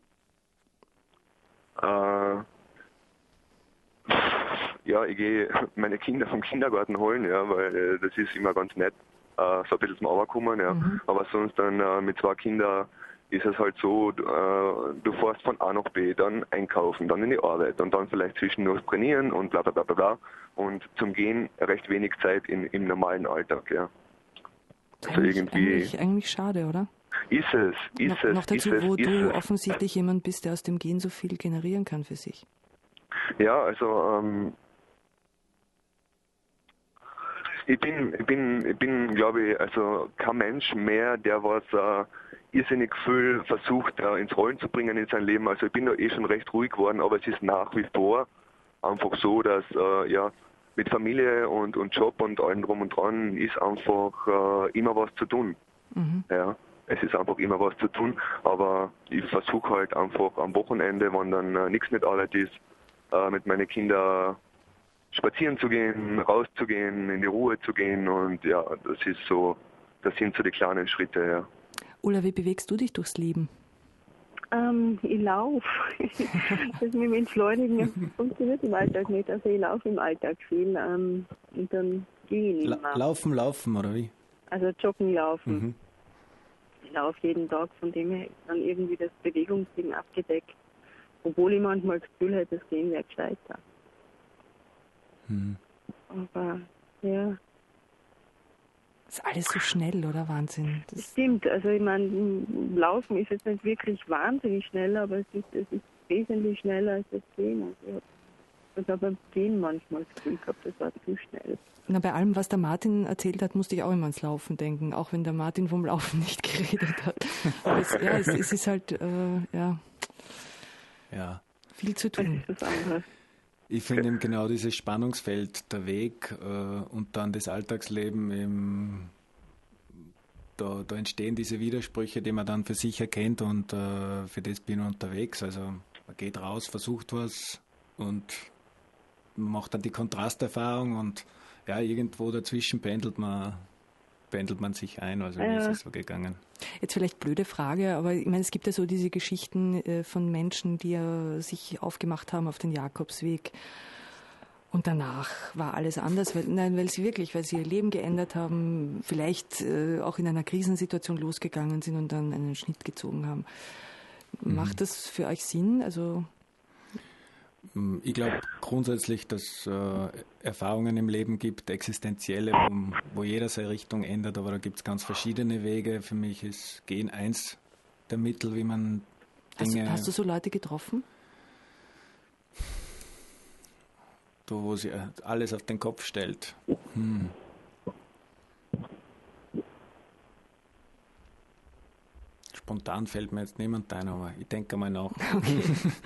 Ja, ich gehe meine Kinder vom Kindergarten holen, ja, weil das ist immer ganz nett, so ein bisschen zum Arbeiten, ja. Aber sonst dann mit 2 Kindern ist es halt so, du fährst von A nach B, dann einkaufen, dann in die Arbeit und dann vielleicht zwischendurch trainieren und bla bla bla bla bla. Und zum Gehen recht wenig Zeit im normalen Alltag, ja. Also eigentlich schade, oder? Ist es. Noch dazu, wo du offensichtlich jemand bist, der aus dem Gehen so viel generieren kann für sich. Ja, also ich bin, glaube ich, also kein Mensch mehr, der was irrsinnig viel versucht ins Rollen zu bringen in sein Leben. Also ich bin da schon recht ruhig geworden, aber es ist nach wie vor einfach so, dass mit Familie und Job und allem drum und dran ist einfach immer was zu tun. Ja. Es ist einfach immer was zu tun, aber ich versuche halt einfach am Wochenende, wenn dann nichts mit Arbeit ist, mit meinen Kindern spazieren zu gehen, rauszugehen, in die Ruhe zu gehen und ja, das sind so die kleinen Schritte, ja. Ulla, wie bewegst du dich durchs Leben? Ich laufe. Das mit dem Entschleunigen funktioniert im Alltag nicht. Also ich laufe im Alltag viel und dann gehe ich nicht mehr. Laufen oder wie? Also joggen, laufen. Ich laufe jeden Tag, von dem her ist dann irgendwie das Bewegungsding abgedeckt. Obwohl ich manchmal das Gefühl hätte, das Gehen wäre gescheiter. Aber ja. Das ist alles so schnell, oder? Wahnsinn. Das stimmt. Also ich meine, Laufen ist jetzt nicht wirklich wahnsinnig schnell, aber es ist wesentlich schneller als das Gehen. Also ich habe beim Gehen manchmal das Gefühl gehabt, das war zu schnell. Na, bei allem, was der Martin erzählt hat, musste ich auch immer ans Laufen denken, auch wenn der Martin vom Laufen nicht geredet hat. Aber es ist halt, viel zu tun. Das ist was anderes. Ich finde eben genau dieses Spannungsfeld, der Weg und dann das Alltagsleben, da entstehen diese Widersprüche, die man dann für sich erkennt und für das bin ich unterwegs. Also man geht raus, versucht was und macht dann die Kontrasterfahrung und ja, irgendwo dazwischen pendelt man sich ein, also wie ist es so gegangen? Jetzt vielleicht blöde Frage, aber ich meine, es gibt ja so diese Geschichten von Menschen, die sich aufgemacht haben auf den Jakobsweg und danach war alles anders, weil sie ihr Leben geändert haben, vielleicht auch in einer Krisensituation losgegangen sind und dann einen Schnitt gezogen haben. Macht das für euch Sinn? Also ich glaube grundsätzlich, dass es Erfahrungen im Leben gibt, existenzielle, wo jeder seine Richtung ändert, aber da gibt es ganz verschiedene Wege. Für mich ist Gehen eins der Mittel, wie man Dinge... Hast du so Leute getroffen? da wo sie alles auf den Kopf stellt. Spontan fällt mir jetzt niemand ein, aber ich denke mal nach. Okay.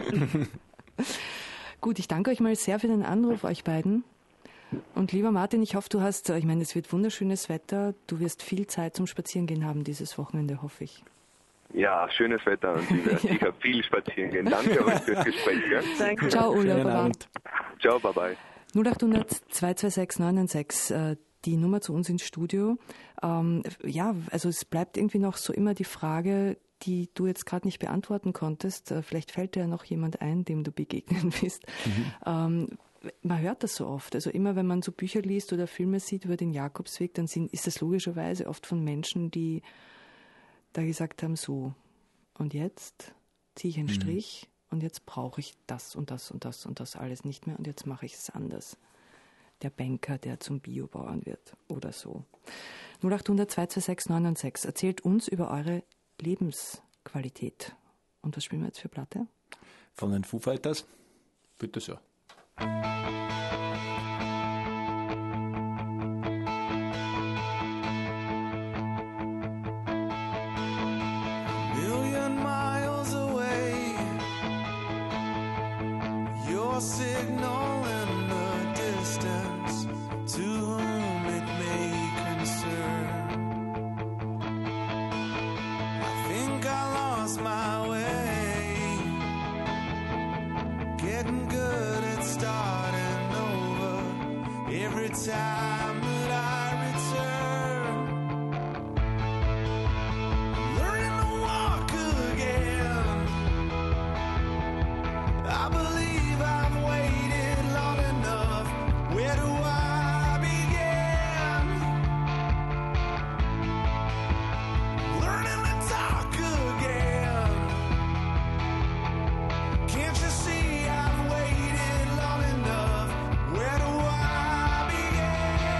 Gut, ich danke euch mal sehr für den Anruf, euch beiden. Und lieber Martin, ich hoffe, ich meine, es wird wunderschönes Wetter, du wirst viel Zeit zum Spazierengehen haben dieses Wochenende, hoffe ich. Ja, schönes Wetter und ich werde sicher viel spazieren gehen. Danke euch fürs Gespräch. Gell? Danke. Ciao, Ulla. Schönen Baba. Abend. Ciao, bye bye. 0800 226 996, die Nummer zu uns ins Studio. Ja, also es bleibt irgendwie noch so immer die Frage, die du jetzt gerade nicht beantworten konntest. Vielleicht fällt dir ja noch jemand ein, dem du begegnen willst. Man hört das so oft. Also immer, wenn man so Bücher liest oder Filme sieht über den Jakobsweg, dann ist das logischerweise oft von Menschen, die da gesagt haben, so, und jetzt ziehe ich einen Strich und jetzt brauche ich das und das und das und das alles nicht mehr und jetzt mache ich es anders. Der Banker, der zum Biobauern wird oder so. 0800 226 996. Erzählt uns über eure Lebensqualität. Und was spielen wir jetzt für Platte? Von den Foo Fighters? Bitte so. Million miles away, your signal in the distance, to whom it may concern. I think I lost my way, getting good at starting over every time that I return. Learning to walk again. I believe I've waited long enough. Where do I begin? Learning to talk again. Can't you see I've waited long enough? Where do I begin?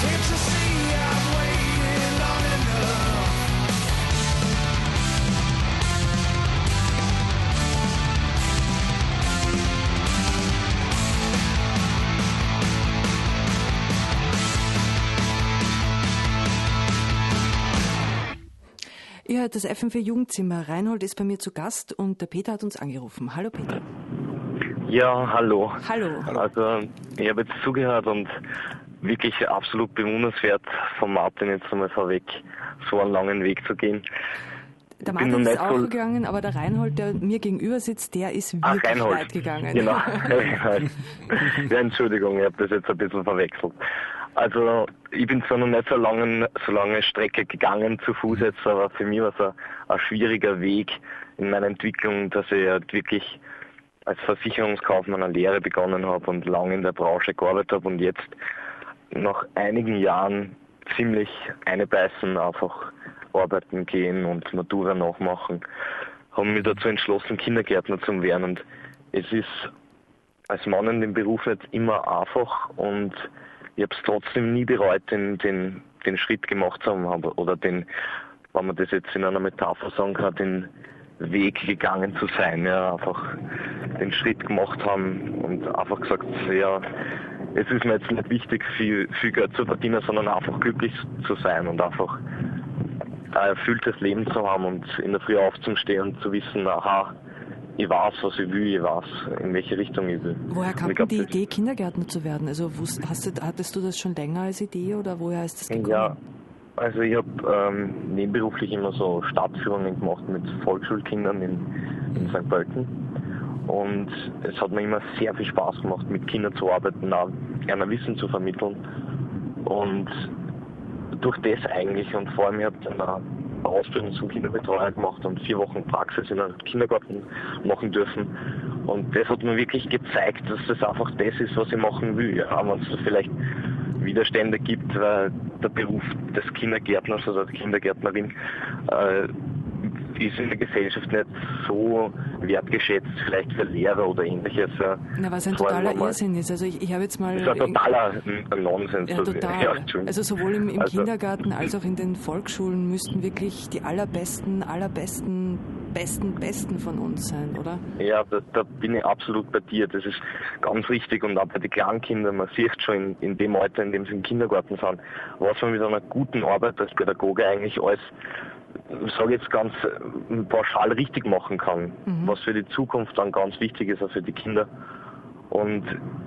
Can't you see I've waited long enough? Ihr hört das FM4 Jugendzimmer. Reinhold ist bei mir zu Gast und der Peter hat uns angerufen. Hallo Peter. Ja, hallo. Hallo. Also ich habe jetzt zugehört und wirklich absolut bewundernswert von Martin jetzt einmal vorweg, so einen langen Weg zu gehen. Der Bin Martin noch ist nicht auch so- gegangen, aber der Reinhold, der mir gegenüber sitzt, der ist Ach, wirklich Reinhold. weit gegangen. Genau. Ja, Entschuldigung, ich habe das jetzt ein bisschen verwechselt. Also ich bin zwar noch nicht so lange Strecke gegangen zu Fuß jetzt, aber für mich war es ein schwieriger Weg in meiner Entwicklung, dass ich halt wirklich als Versicherungskaufmann eine Lehre begonnen habe und lange in der Branche gearbeitet habe und jetzt nach einigen Jahren ziemlich einbeißen, einfach arbeiten gehen und Matura nachmachen, haben mich dazu entschlossen, Kindergärtner zu werden. Und es ist als Mann in dem Beruf nicht immer einfach und ich habe es trotzdem nie bereut, den Schritt gemacht zu haben oder den, wenn man das jetzt in einer Metapher sagen kann, den Weg gegangen zu sein, ja, einfach den Schritt gemacht haben und einfach gesagt, ja, es ist mir jetzt nicht wichtig, viel Geld zu verdienen, sondern einfach glücklich zu sein und einfach ein erfülltes Leben zu haben und in der Früh aufzustehen und zu wissen, aha, ich weiß, was ich will, ich weiß, in welche Richtung ich will. Woher kam Und ich denn glaub, die das- Idee, Kindergärtner zu werden? Also hattest du das schon länger als Idee oder woher ist das gekommen? Ja, also ich habe nebenberuflich immer so Stadtführungen gemacht mit Volksschulkindern in St. Pölten. Und es hat mir immer sehr viel Spaß gemacht, mit Kindern zu arbeiten, auch gerne Wissen zu vermitteln. Und durch das eigentlich und vor allem, ich habe dann eine Ausbildung zum Kinderbetreuer gemacht und 4 Wochen Praxis in einem Kindergarten machen dürfen. Und das hat mir wirklich gezeigt, dass das einfach das ist, was ich machen will. Ja, wenn es vielleicht Widerstände gibt, weil der Beruf des Kindergärtners oder der Kindergärtnerin ist in der Gesellschaft nicht so wertgeschätzt, vielleicht für Lehrer oder ähnliches. Na, was ein Vor allem, totaler wenn man- Irrsinn ist. Also ich habe jetzt mal... Das ist ein totaler Nonsens. Ja, Also, total. ja, Entschuldigung. Also sowohl im Also- Kindergarten als auch in den Volksschulen müssten wirklich die allerbesten von uns sein, oder? Ja, da bin ich absolut bei dir. Das ist ganz richtig. Und auch bei den Kleinkindern, man sieht schon in dem Alter, in dem sie im Kindergarten sind, was man mit einer guten Arbeit als Pädagoge eigentlich alles, ich sage jetzt ganz pauschal, richtig machen kann. Was für die Zukunft dann ganz wichtig ist, auch für die Kinder. Und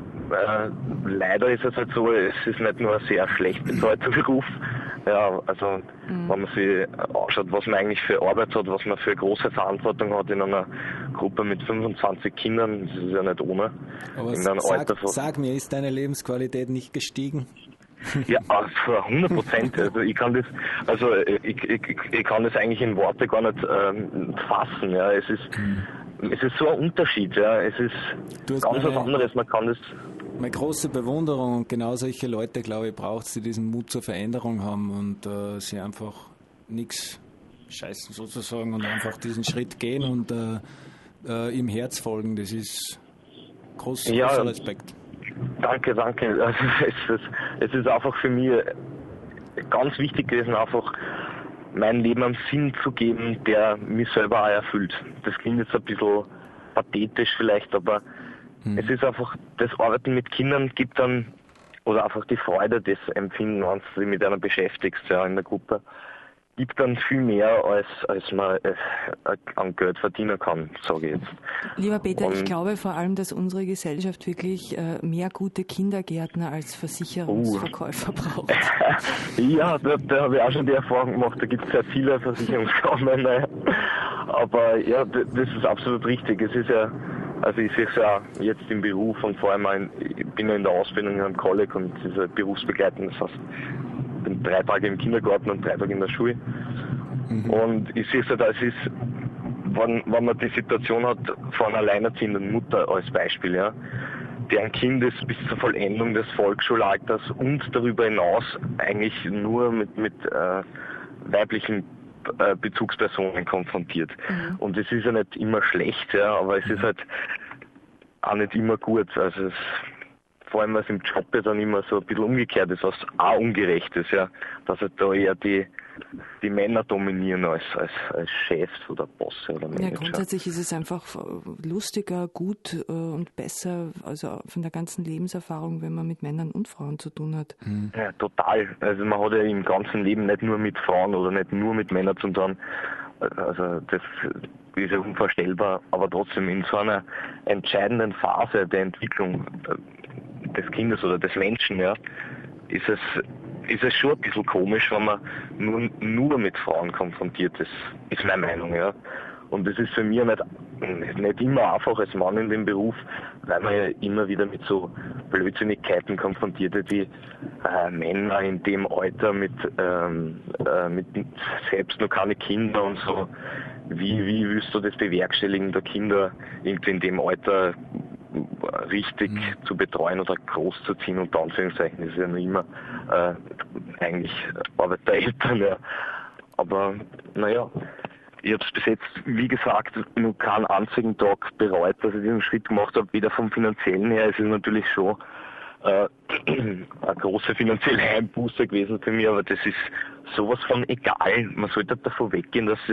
leider ist es halt so, es ist nicht nur ein sehr schlecht bezahlter Beruf. Ja, also wenn man sich anschaut, was man eigentlich für Arbeit hat, was man für große Verantwortung hat in einer Gruppe mit 25 Kindern, das ist ja nicht ohne. Aber in einem Alter von, sag mir, ist deine Lebensqualität nicht gestiegen? ja, für 100%. Also ich kann das, ich kann das eigentlich in Worte gar nicht fassen. Ja, es ist so ein Unterschied. Ja, es ist Du hast ganz was meine- anderes. Man kann das. Meine große Bewunderung und genau solche Leute, glaube ich, braucht es, die diesen Mut zur Veränderung haben und sie einfach nichts scheißen sozusagen und einfach diesen Schritt gehen und im Herz folgen. Das ist großer Respekt. Danke. Also es ist einfach für mich ganz wichtig gewesen, einfach mein Leben einen Sinn zu geben, der mich selber auch erfüllt. Das klingt jetzt ein bisschen pathetisch vielleicht, aber es ist einfach, das Arbeiten mit Kindern gibt dann, oder einfach die Freude, das Empfinden, wenn du dich mit einer beschäftigst, ja, in der Gruppe, gibt dann viel mehr, als man an Geld verdienen kann, sage ich jetzt. Lieber Peter, ich Und- glaube vor allem, dass unsere Gesellschaft wirklich mehr gute Kindergärtner als Versicherungsverkäufer braucht. Ja, da habe ich auch schon die Erfahrung gemacht, da gibt es sehr viele Versicherungskaufmänner. Naja. Aber ja, das ist absolut richtig. Es ist ja, also ich sehe es ja jetzt im Beruf und vor allem, ich bin ja in der Ausbildung in einem Kolleg und es ist ja berufsbegleitend, das heißt, ich bin 3 Tage im Kindergarten und 3 Tage in der Schule. Und ich sehe es ja da, es ist, wenn man die Situation hat von einer alleinerziehenden Mutter als Beispiel, ja, deren Kind ist bis zur Vollendung des Volksschulalters und darüber hinaus eigentlich nur mit weiblichen Bezugspersonen konfrontiert. Und es ist ja nicht immer schlecht, ja, aber es ist halt auch nicht immer gut. Also vor allem was im Job ja dann immer so ein bisschen umgekehrt ist, was auch ungerecht ist, ja, dass halt da eher die Männer dominieren als Chefs oder Bosse oder Manager. Ja, grundsätzlich ist es einfach lustiger, gut und besser, also von der ganzen Lebenserfahrung, wenn man mit Männern und Frauen zu tun hat. Ja, total. Also man hat ja im ganzen Leben nicht nur mit Frauen oder nicht nur mit Männern zu tun. Also das ist ja unvorstellbar, aber trotzdem in so einer entscheidenden Phase der Entwicklung des Kindes oder des Menschen, ja, ist es schon ein bisschen komisch, wenn man nur mit Frauen konfrontiert ist meine Meinung, ja. Und das ist für mich nicht immer einfach als Mann in dem Beruf, weil man ja immer wieder mit so Blödsinnigkeiten konfrontiert wird, wie Männer in dem Alter mit selbst noch keine Kinder und so. Wie willst du das bewerkstelligen, der Kinder in dem Alter richtig zu betreuen oder großzuziehen, unter Anführungszeichen, das ist ja noch immer eigentlich Arbeit der Eltern, ja. Aber naja, ich habe es bis jetzt, wie gesagt, nur keinen einzigen Tag bereut, dass ich diesen Schritt gemacht habe, weder vom Finanziellen her. Es ist natürlich schon eine große finanzielle Einbuße gewesen für mich, aber das ist sowas von egal. Man sollte davon weggehen, dass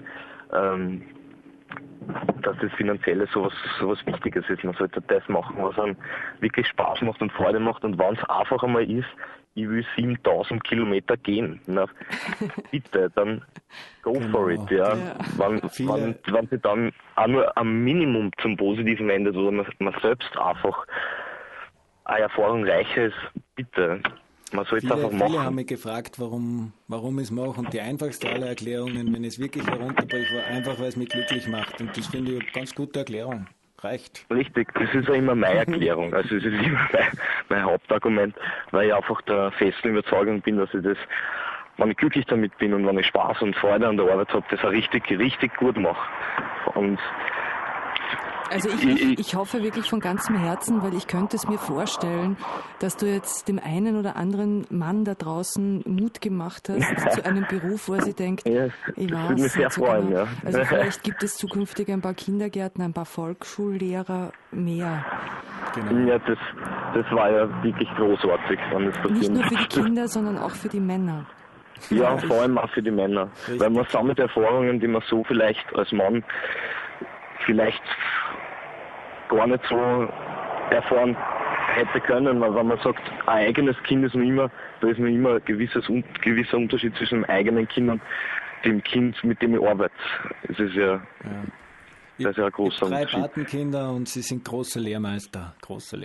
das Finanzielle sowas Wichtiges ist. Man sollte das machen, was einem wirklich Spaß macht und Freude macht. Und wenn es einfach einmal ist, ich will 7000 Kilometer gehen. Na, bitte, dann go for it. Ja. Wenn sie dann auch nur am Minimum zum Positiven endet, oder man selbst einfach eine Erfahrung reicher ist, bitte. Man soll es einfach machen. Viele haben mich gefragt, warum ich es mache. Und die einfachste aller Erklärungen, wenn ich es wirklich herunterbricht, war einfach, weil es mich glücklich macht. Und das finde ich eine ganz gute Erklärung. Reicht. Richtig, das ist ja immer meine Erklärung. Also es ist immer mein Hauptargument, weil ich einfach der festen Überzeugung bin, dass ich das, wenn ich glücklich damit bin und wenn ich Spaß und Freude an der Arbeit habe, das auch richtig gut mache. Und also ich hoffe wirklich von ganzem Herzen, weil ich könnte es mir vorstellen, dass du jetzt dem einen oder anderen Mann da draußen Mut gemacht hast zu einem Beruf, wo er sich denkt, ja, ich das würde mich sehr freuen, ja. Also vielleicht gibt es zukünftig ein paar Kindergärtner, ein paar Volksschullehrer mehr. Genau. Ja, das war ja wirklich großartig. Wenn das nicht nur für die Kinder, sondern auch für die Männer. Ja, vor allem auch für die Männer. Richtig. Weil man sammelt Erfahrungen, die man so vielleicht als Mann vielleicht gar nicht so erfahren hätte können, weil wenn man sagt, ein eigenes Kind ist noch immer, da ist noch immer ein gewisser Unterschied zwischen dem eigenen Kind und dem Kind, mit dem ich arbeite. Das ist ja ein großer Unterschied. 3 Patenkinder und sie sind große Lehrmeister.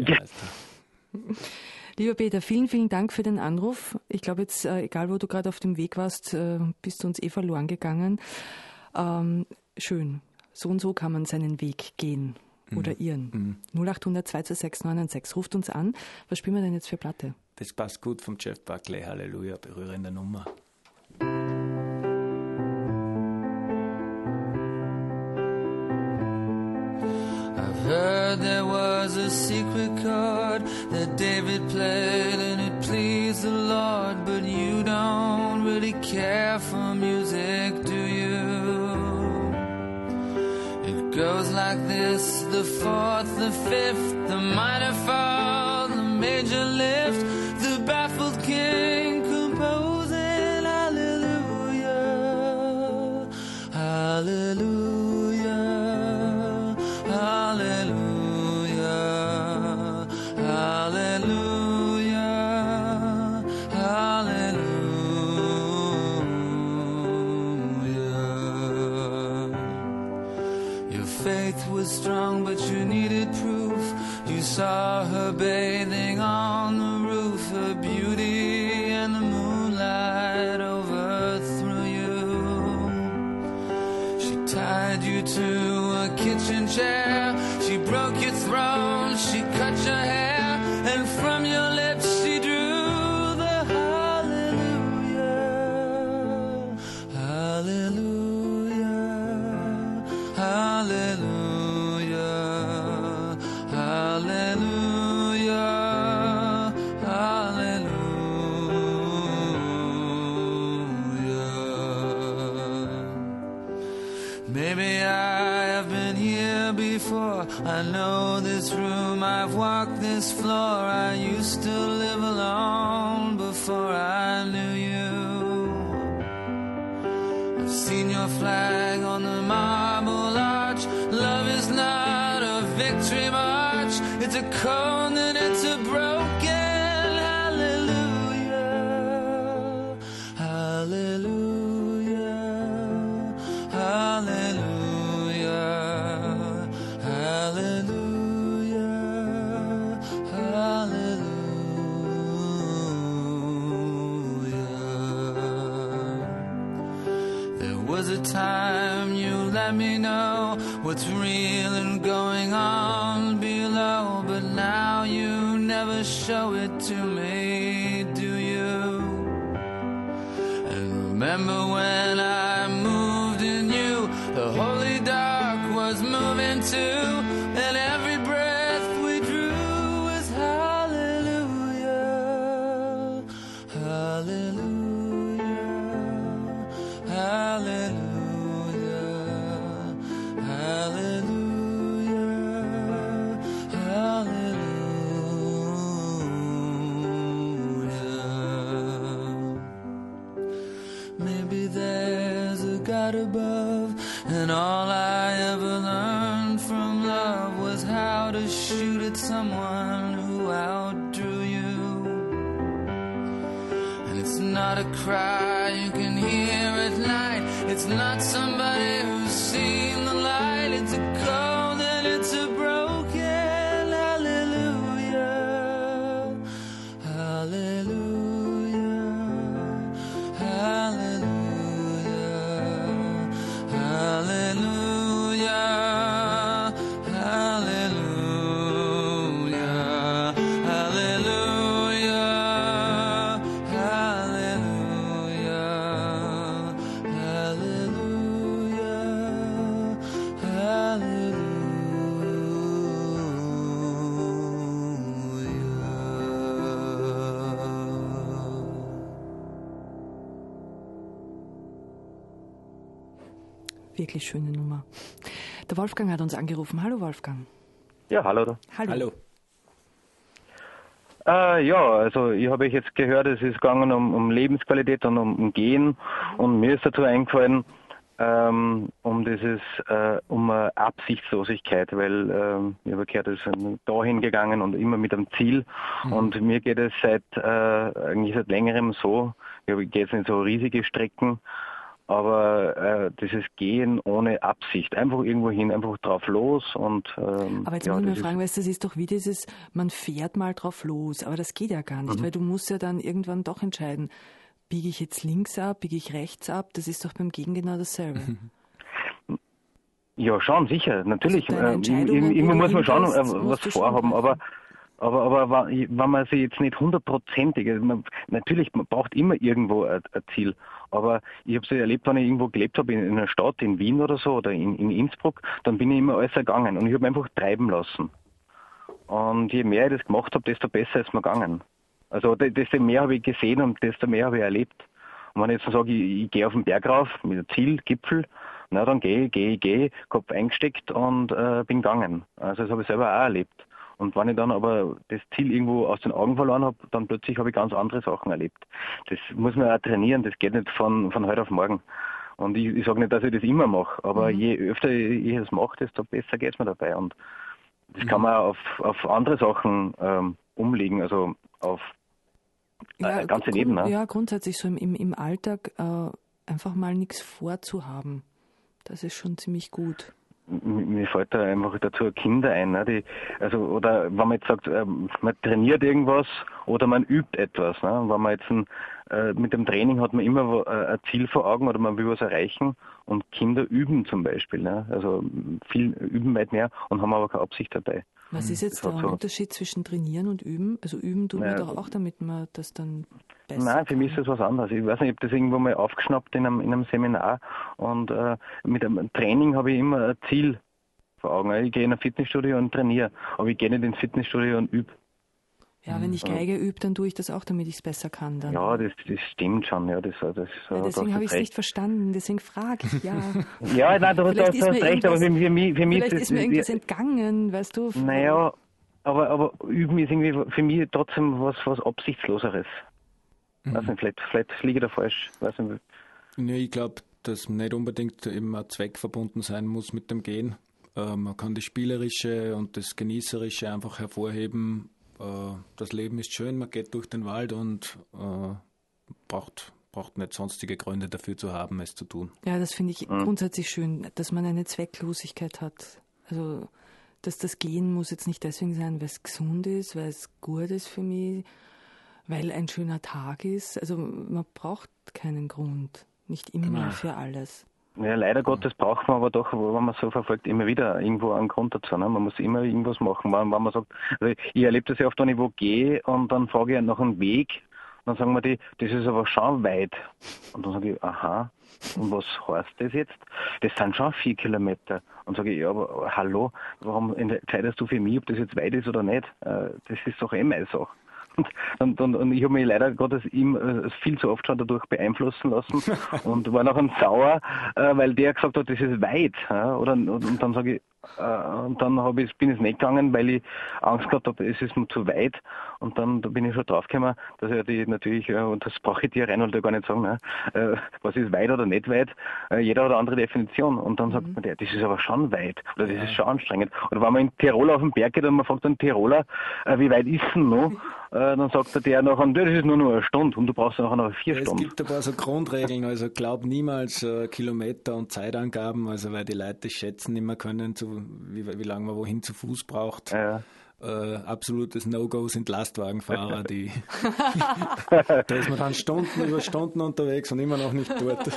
Lieber Peter, vielen, vielen Dank für den Anruf. Ich glaube jetzt, egal wo du gerade auf dem Weg warst, bist du uns verloren gegangen. Schön. So und so kann man seinen Weg gehen. Oder ihren. 0800 226 996. Ruft uns an. Was spielen wir denn jetzt für Platte? Das passt gut vom Jeff Buckley. Halleluja, berührende Nummer. I've heard there was a secret chord that David played and it pleased the Lord, but you don't really care for music, do you? It goes like this, the 4th, the 5th, the minor fall, the major lift, the baffled king composing hallelujah, hallelujah, hallelujah, hallelujah, hallelujah. Your faith was strong, but you needed proof. You saw her bathing on the roof, her beauty and the moonlight overthrew you. She tied you to a kitchen chair, she broke your throne, she cut your hair, and from your lips she drew the hallelujah, hallelujah, hallelujah, hallelujah, hallelujah. Maybe I have been here before. before. I know this room, I've walked this floor. I used to live alone before I knew you. I've seen your flag on the marble arch. Love is not a victory march. It's a cold and it's a broken hallelujah. Hallelujah. Hallelujah. Hallelujah. Hallelujah. There was a time you let me know what's real and going on below, but now you never show it to me, do you? And remember when I moved in you, the holy dark was moving too, and every breath we drew was hallelujah, hallelujah, hallelujah. Above, and all I ever learned from love was how to shoot at someone who outdrew you. And it's not a cry you can hear at night, it's not somebody who's seen the light, it's a cold and it's a broken hallelujah, hallelujah, hallelujah. Hallelujah, hallelujah, hallelujah, hallelujah, Wirklich schöne Nummer. Der Wolfgang hat uns angerufen. Hallo Wolfgang. Ja, hallo. Hallo. Ja, also ich habe jetzt gehört, es ist gegangen um Lebensqualität und um Gehen, und mir ist dazu eingefallen, um Absichtslosigkeit, weil ich habe gehört, es ist dahin gegangen und immer mit einem Ziel, und mir geht es eigentlich seit längerem so, ich gehe jetzt nicht so riesige Strecken, aber dieses Gehen ohne Absicht, einfach irgendwo hin, einfach drauf los. Und aber jetzt muss ich mal fragen, weißt du, das ist doch wie dieses, man fährt mal drauf los, aber das geht ja gar nicht, weil du musst ja dann irgendwann doch entscheiden, biege ich jetzt links ab, biege ich rechts ab, das ist doch beim Gehen genau dasselbe. Ja, schon, sicher, natürlich. Also irgendwo muss man schauen, was vorhaben, aber wenn man sich jetzt nicht hundertprozentig, natürlich, man braucht immer irgendwo ein Ziel, aber ich habe es erlebt, wenn ich irgendwo gelebt habe, in einer Stadt, in Wien oder so, oder in Innsbruck, dann bin ich immer alles ergangen und ich habe mich einfach treiben lassen. Und je mehr ich das gemacht habe, desto besser ist mir gegangen. Also desto mehr habe ich gesehen und desto mehr habe ich erlebt. Und wenn ich jetzt sage, ich gehe auf den Berg rauf, mit dem Ziel, Gipfel, na dann gehe, Kopf eingesteckt und bin gegangen. Also das habe ich selber auch erlebt. Und wenn ich dann aber das Ziel irgendwo aus den Augen verloren habe, dann plötzlich habe ich ganz andere Sachen erlebt. Das muss man auch trainieren, das geht nicht von heute auf morgen. Und ich sage nicht, dass ich das immer mache, aber je öfter ich es mache, desto besser geht es mir dabei. Und das kann man auch auf andere Sachen umlegen, also auf ganze Leben. Ne? Ja, grundsätzlich so im Alltag einfach mal nichts vorzuhaben. Das ist schon ziemlich gut. Mir fällt da einfach dazu Kinder ein, ne, oder wenn man jetzt sagt, man trainiert irgendwas oder man übt etwas, ne, wenn man jetzt mit dem Training hat man immer ein Ziel vor Augen oder man will was erreichen, und Kinder üben zum Beispiel, ne, also viel üben weit mehr und haben aber keine Absicht dabei. Was ist jetzt der Unterschied zwischen trainieren und üben? Also üben tut man doch auch, damit man das dann besser Nein, für mich ist das was anderes. Ich weiß nicht, ich habe das irgendwo mal aufgeschnappt in einem Seminar, und mit einem Training habe ich immer ein Ziel vor Augen. Ich gehe in ein Fitnessstudio und trainiere, aber ich gehe nicht ins Fitnessstudio und übe. Ja, wenn ich Geige übe, dann tue ich das auch, damit ich es besser kann. Dann. Ja, das stimmt schon. Ja, deswegen habe ich es nicht verstanden, deswegen frage ich, ja. Ja, nein, du hast recht, aber für mich vielleicht ist mir irgendwas entgangen, weißt du. Naja, aber üben ist irgendwie für mich trotzdem was Absichtsloseres. Weiß nicht, vielleicht liege ich da falsch. Weiß nicht. Nee, ich glaube, dass nicht unbedingt immer zweckverbunden sein muss mit dem Gehen. Man kann das Spielerische und das Genießerische einfach hervorheben. Das Leben ist schön, man geht durch den Wald und braucht nicht sonstige Gründe dafür zu haben, es zu tun. Ja, das finde ich grundsätzlich schön, dass man eine Zwecklosigkeit hat. Also, dass das Gehen muss jetzt nicht deswegen sein, weil es gesund ist, weil es gut ist für mich, weil ein schöner Tag ist. Also man braucht keinen Grund, nicht immer für alles. Ja, leider Gottes braucht man aber doch, wenn man so verfolgt, immer wieder irgendwo einen Grund dazu. Ne? Man muss immer irgendwas machen. Wenn man sagt, also ich erlebe das ja oft, wenn ich wo gehe und dann frage ich nach einem Weg, dann sagen mir die, das ist aber schon weit. Und dann sage ich, aha, und was heißt das jetzt? Das sind schon 4 Kilometer. Und sage ich, ja, aber hallo, warum entscheidest du für mich, ob das jetzt weit ist oder nicht? Das ist doch meine Sache. Und ich habe mich leider Gottes viel zu oft schon dadurch beeinflussen lassen und war nachher sauer, weil der gesagt hat, das ist weit. Ja, und dann sage ich, und dann bin ich nicht gegangen, weil ich Angst gehabt habe, es ist mir zu weit. Und dann bin ich schon draufgekommen, dass ja die natürlich, und das brauche ich dir Reinhold ja gar nicht sagen, ne, was ist weit oder nicht weit, jeder hat eine andere Definition. Und dann sagt man, das ist aber schon weit oder das ist schon anstrengend. Oder wenn man in Tirol auf den Berg geht und man fragt einen Tiroler, wie weit ist denn noch? Dann sagt der nachher, das ist nur eine Stunde und du brauchst nachher noch 4 Stunden. Es gibt ein paar so Grundregeln, also glaub niemals Kilometer und Zeitangaben, also weil die Leute das schätzen nicht mehr können, wie lange man wohin zu Fuß braucht. Ja. Absolutes No-Go sind Lastwagenfahrer, die da ist man dann über Stunden unterwegs und immer noch nicht dort.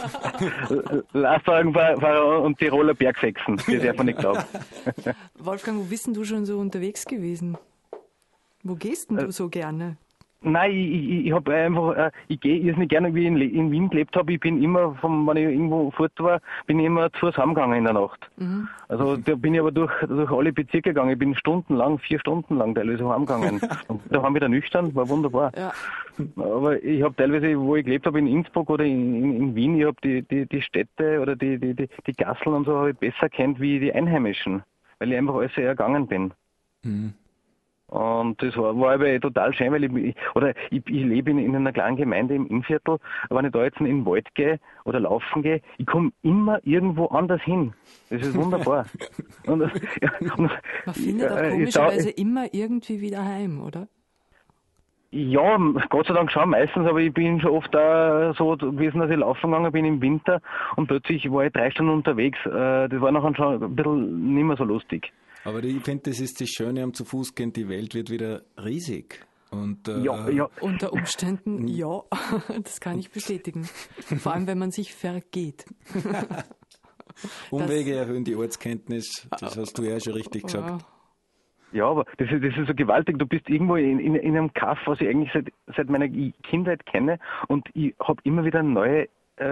Lastwagenfahrer und Tiroler Bergsechsen, die darf man nicht glauben. Wolfgang, wo bist denn du schon so unterwegs gewesen? Wo gehst denn du so gerne? Nein, ich habe einfach, ich gehe irrsinnig gerne, wie ich in Wien gelebt habe. Ich bin immer, wenn ich irgendwo fort war, bin ich immer zu Hause heimgegangen in der Nacht. Mhm. Also da bin ich aber durch alle Bezirke gegangen. Ich bin 4 Stunden lang teilweise heimgegangen. Und da haben wir da nüchtern, war wunderbar. Ja. Aber ich habe teilweise, wo ich gelebt habe, in Innsbruck oder in Wien, ich habe die Städte oder die Gasseln und so habe ich besser kennt wie die Einheimischen, weil ich einfach alles sehr ergangen bin. Mhm. Und das war aber total schön, weil ich lebe in einer kleinen Gemeinde im Innviertel. Wenn ich da jetzt in den Wald gehe oder laufen gehe, ich komme immer irgendwo anders hin. Das ist wunderbar. Man findet auch komischerweise immer irgendwie wieder heim, oder? Ja, Gott sei Dank schon meistens, aber ich bin schon oft da so gewesen, dass ich laufen gegangen bin im Winter und plötzlich war ich 3 Stunden unterwegs. Das war nachher schon ein bisschen nicht mehr so lustig. Aber ich finde, das ist das Schöne am Zu-Fuß-Gehen, die Welt wird wieder riesig. Und, ja. Unter Umständen, ja, das kann ich bestätigen. Vor allem, wenn man sich vergeht. Umwege erhöhen die Ortskenntnis, das hast du ja schon richtig gesagt. Ja, aber das ist so gewaltig. Du bist irgendwo in einem Kaff, was ich eigentlich seit meiner Kindheit kenne und ich habe immer wieder neue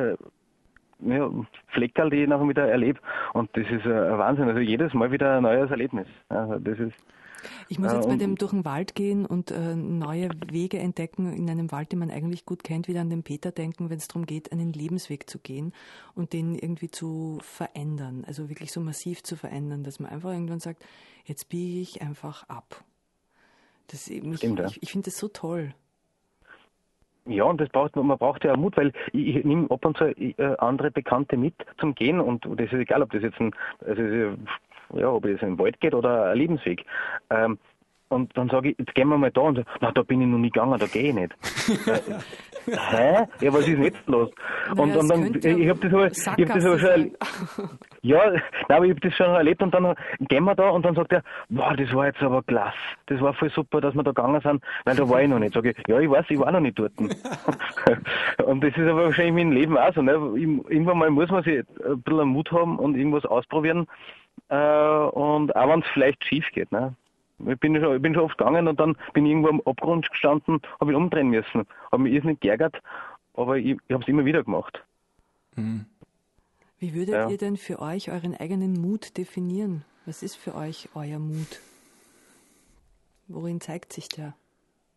Fleckerl, die ich nachher wieder erlebe. Und das ist ein Wahnsinn. Also jedes Mal wieder ein neues Erlebnis. Also das ist, ich muss jetzt bei dem durch den Wald gehen und neue Wege entdecken in einem Wald, den man eigentlich gut kennt, wieder an den Peter denken, wenn es darum geht, einen Lebensweg zu gehen und den irgendwie zu verändern. Also wirklich so massiv zu verändern, dass man einfach irgendwann sagt, jetzt biege ich einfach ab. Ich finde das so toll. Ja, und man braucht ja Mut, weil ich nehme ab und zu andere Bekannte mit zum Gehen und das ist egal, ob das jetzt ob es in den Wald geht oder ein Lebensweg. Und dann sage ich, jetzt gehen wir mal da und sage, na, da bin ich noch nie gegangen, da gehe ich nicht. Hä? Ja, was ist denn jetzt los? Und dann, ich habe das aber schon aber ich habe das schon erlebt und dann gehen wir da und dann sagt er, wow, das war jetzt aber klasse. Das war voll super, dass wir da gegangen sind, weil da war ich noch nicht. Sage ich, ja, ich weiß, ich war noch nicht dort. Und das ist aber wahrscheinlich im Leben auch so. Ne? Irgendwann mal muss man sich ein bisschen Mut haben und irgendwas ausprobieren. Und auch wenn es vielleicht schief geht. Ne? Ich bin schon oft gegangen und dann bin ich irgendwo am Abgrund gestanden, habe ich umdrehen müssen. Habe mich irrsinnig geärgert, aber ich habe es immer wieder gemacht. Mhm. Wie würdet ihr denn für euch euren eigenen Mut definieren? Was ist für euch euer Mut? Worin zeigt sich der?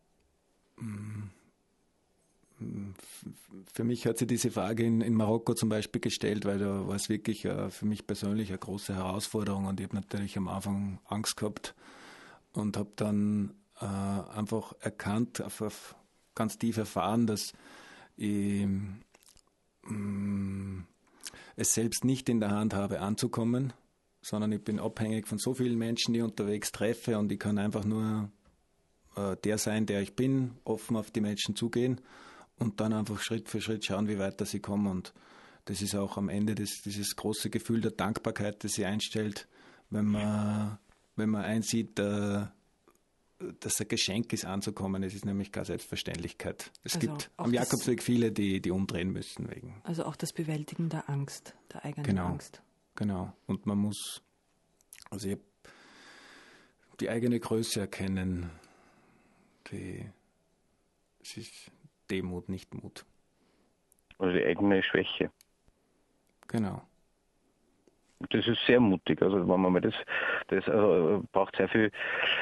Für mich hat sich diese Frage in Marokko zum Beispiel gestellt, weil da war es wirklich für mich persönlich eine große Herausforderung und ich habe natürlich am Anfang Angst gehabt und habe dann einfach erkannt, auf ganz tief erfahren, dass ich es selbst nicht in der Hand habe, anzukommen, sondern ich bin abhängig von so vielen Menschen, die ich unterwegs treffe und ich kann einfach nur der sein, der ich bin, offen auf die Menschen zugehen und dann einfach Schritt für Schritt schauen, wie weiter sie kommen. Und das ist auch am Ende dieses große Gefühl der Dankbarkeit, das sie einstellt, wenn man einsieht, dass ein Geschenk ist, anzukommen. Es ist nämlich keine Selbstverständlichkeit. Es gibt am Jakobsweg viele, die umdrehen müssen wegen. Also auch das Bewältigen der Angst, der eigenen Angst. Genau. Und man muss die eigene Größe erkennen. Es ist Demut, nicht Mut. Oder die eigene Schwäche. Genau. Das ist sehr mutig. Also wenn man das braucht sehr viel,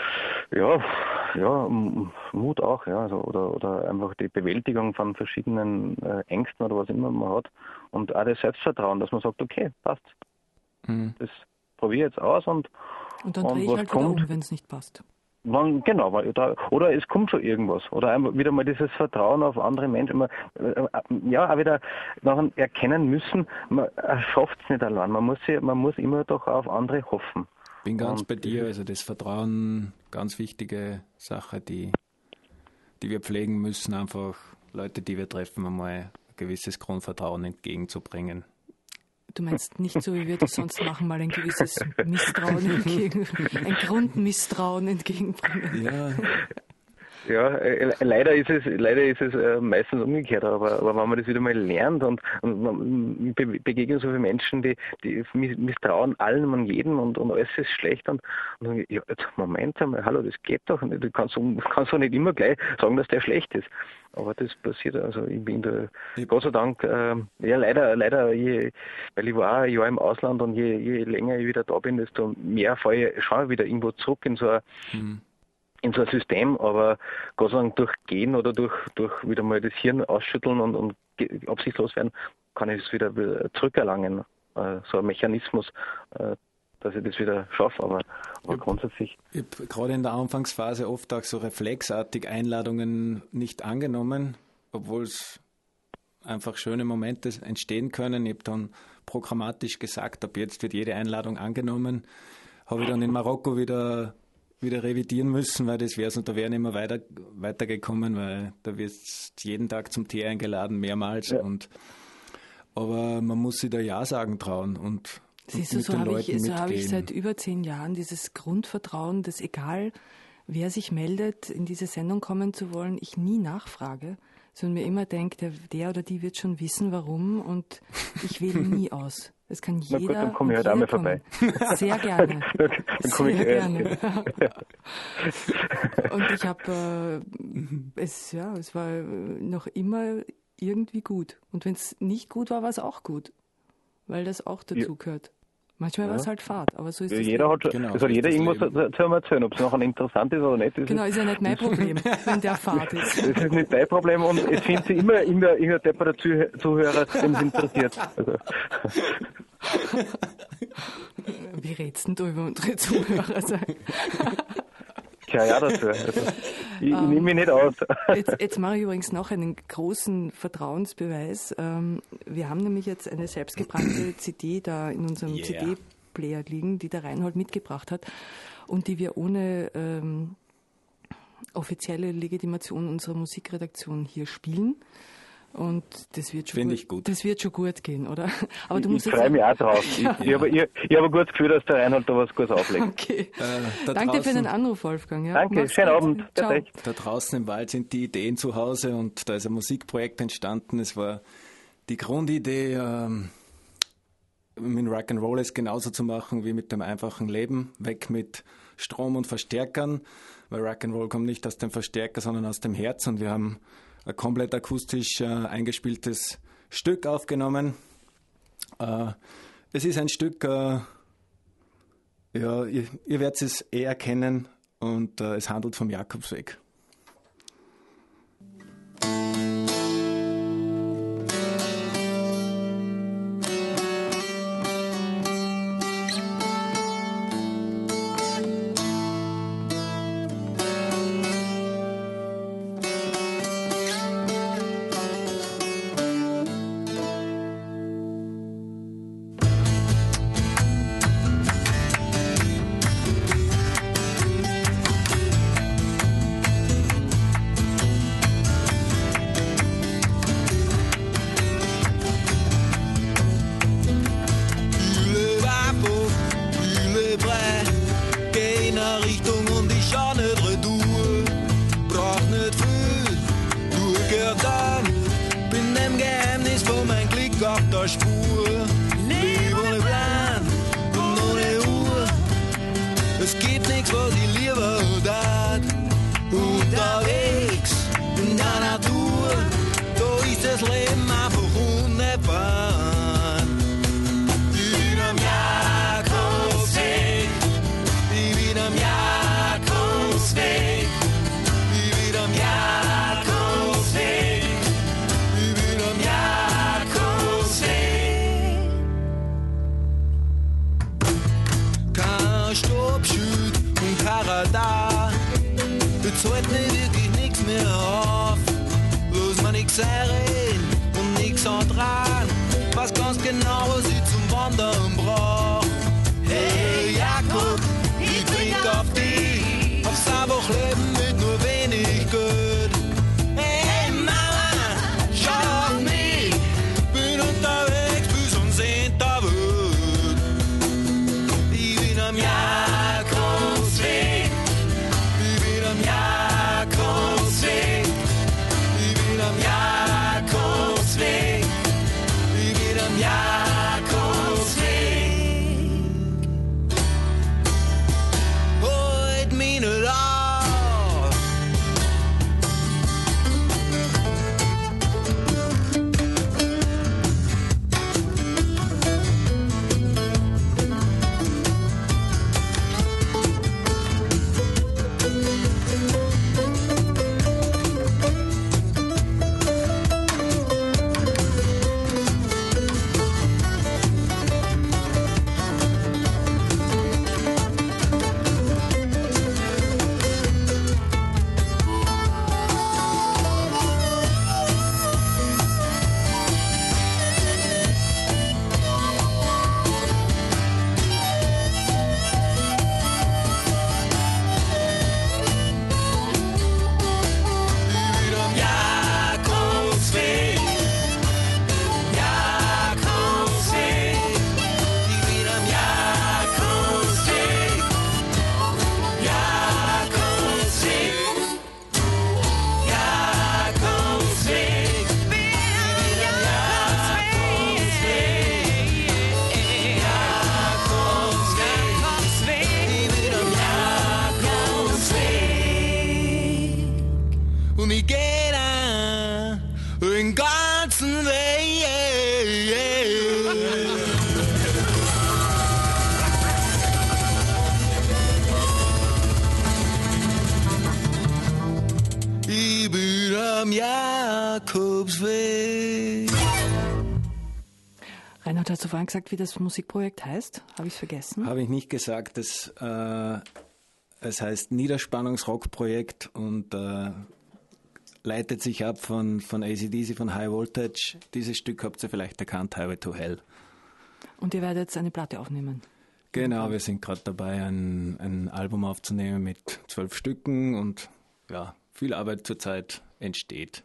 Mut auch, ja, also, oder einfach die Bewältigung von verschiedenen Ängsten oder was immer man hat und auch das Selbstvertrauen, dass man sagt, okay, passt. Das probiere ich jetzt aus und dann drehe ich halt wieder um, wenn es nicht passt. Oder es kommt schon irgendwas. Oder einfach wieder mal dieses Vertrauen auf andere Menschen. Auch wieder nachher erkennen müssen, man schafft es nicht allein. Man muss immer doch auf andere hoffen. Bin ganz bei dir, also das Vertrauen, ganz wichtige Sache, die wir pflegen müssen, einfach Leute, die wir treffen, einmal ein gewisses Grundvertrauen entgegenzubringen. Du meinst nicht so, wie wir das sonst machen, mal ein gewisses Misstrauen ein Grundmisstrauen entgegenbringen. Ja, leider ist es meistens umgekehrt, aber wenn man das wieder mal lernt und man begegnet so viele Menschen, die misstrauen allen und jedem und alles ist schlecht und sagen, ja, jetzt Moment einmal, hallo, das geht doch nicht, du kannst doch nicht immer gleich sagen, dass der schlecht ist. Aber das passiert, also ich bin da, Gott sei Dank, leider, weil ich war ein Jahr im Ausland und je länger ich wieder da bin, desto mehr falle ich schon wieder irgendwo zurück in so ein System, aber Gott sei Dank durch Gehen oder durch wieder mal das Hirn ausschütteln und absichtslos werden, kann ich es wieder zurückerlangen. So ein Mechanismus, dass ich das wieder schaffe, aber grundsätzlich. Ich habe gerade in der Anfangsphase oft auch so reflexartig Einladungen nicht angenommen, obwohl es einfach schöne Momente entstehen können. Ich habe dann programmatisch gesagt, ab jetzt wird jede Einladung angenommen. Habe ich dann in Marokko wieder revidieren müssen, weil das wär's und da wären immer weitergekommen, weil da wirst jeden Tag zum Tee eingeladen, mehrmals. Ja. Aber man muss sich da Ja sagen trauen und siehst du, so habe ich seit über 10 Jahren dieses Grundvertrauen, dass egal wer sich meldet, in diese Sendung kommen zu wollen, ich nie nachfrage, sondern mir immer denke, der oder die wird schon wissen, warum und ich wähle nie aus. Das kann jeder. Na gut, dann komme ich halt einmal vorbei. Sehr gerne. Dann komme ich gerne. Und ich habe es war noch immer irgendwie gut. Und wenn es nicht gut war, war es auch gut. Weil das auch dazu gehört. Manchmal war es halt Fad, aber so ist es. Jeder hat jeder irgendwas zu erzählen, ob es nachher interessant ist oder nicht. Ist ja nicht mein Problem, wenn der Fad ist. Das ist nicht dein Problem und es findet sich immer irgendein depperter Zuhörer, dem es interessiert. Also. Wie redest denn du über unsere Zuhörer? Ja, dazu. Also, ich nehme mich nicht aus. Jetzt mache ich übrigens noch einen großen Vertrauensbeweis. Wir haben nämlich jetzt eine selbstgebrannte CD da in unserem CD-Player liegen, die der Reinhold mitgebracht hat und die wir ohne offizielle Legitimation unserer Musikredaktion hier spielen. Und das wird schon gut. Das wird schon gut gehen, oder? Aber du musst ich freue mich auch drauf. Ja. Ich habe ein gutes Gefühl, dass der Reinhold da was Gutes auflegt. Okay. Danke dir für den Anruf, Wolfgang. Ja? Danke, schönen Abend. Ciao. Da draußen im Wald sind die Ideen zu Hause und da ist ein Musikprojekt entstanden. Es war die Grundidee, mit Rock'n'Roll es genauso zu machen wie mit dem einfachen Leben. Weg mit Strom und Verstärkern, weil Rock'n'Roll kommt nicht aus dem Verstärker, sondern aus dem Herz und wir haben ein komplett akustisch eingespieltes Stück aufgenommen. Es ist ein Stück, ihr werdet es erkennen und es handelt vom Jakobsweg. keine Spur. Leb ohne Plan und ohne Uhr. Es gibt nichts, was ich lieber tat. Unterwegs in der Natur, da ist das Leben einfach unerfahren. Ich bin am Jakobsweg, ich bin am Jakobsweg, ich bin am Jakobsweg, ich bin am Jakobsweg. Kein Stoppschild und kein Radar, jetzt hält mir wirklich nichts mehr auf. Lass mir nix einreden und nix andran, weiß ganz genau, was ich zum Wandern brauch. Hey Jakob, ich trink auf dich, aufs einfach Leben mit nur wenig Geld. Hey Mama, schau auf mich, bin unterwegs bis ans Ende der Welt. Ich bin am Jakobsweg, ich bin am Jakobsweg, ich bin am Jakobsweg, ich bin am Jakobsweg. Holt mich nicht auf. Und ich geh da den ganzen Weg. Ich bin am Jakobsweg. Reinhard, hast du vorhin gesagt, wie das Musikprojekt heißt? Habe ich es vergessen? Habe ich nicht gesagt. Es heißt Niederspannungsrockprojekt und leitet sich ab von AC/DC, von High Voltage. Dieses Stück habt ihr vielleicht erkannt, Highway to Hell. Und ihr werdet jetzt eine Platte aufnehmen? Genau, wir sind gerade dabei, ein Album aufzunehmen mit 12 Stücken und ja, viel Arbeit zurzeit entsteht.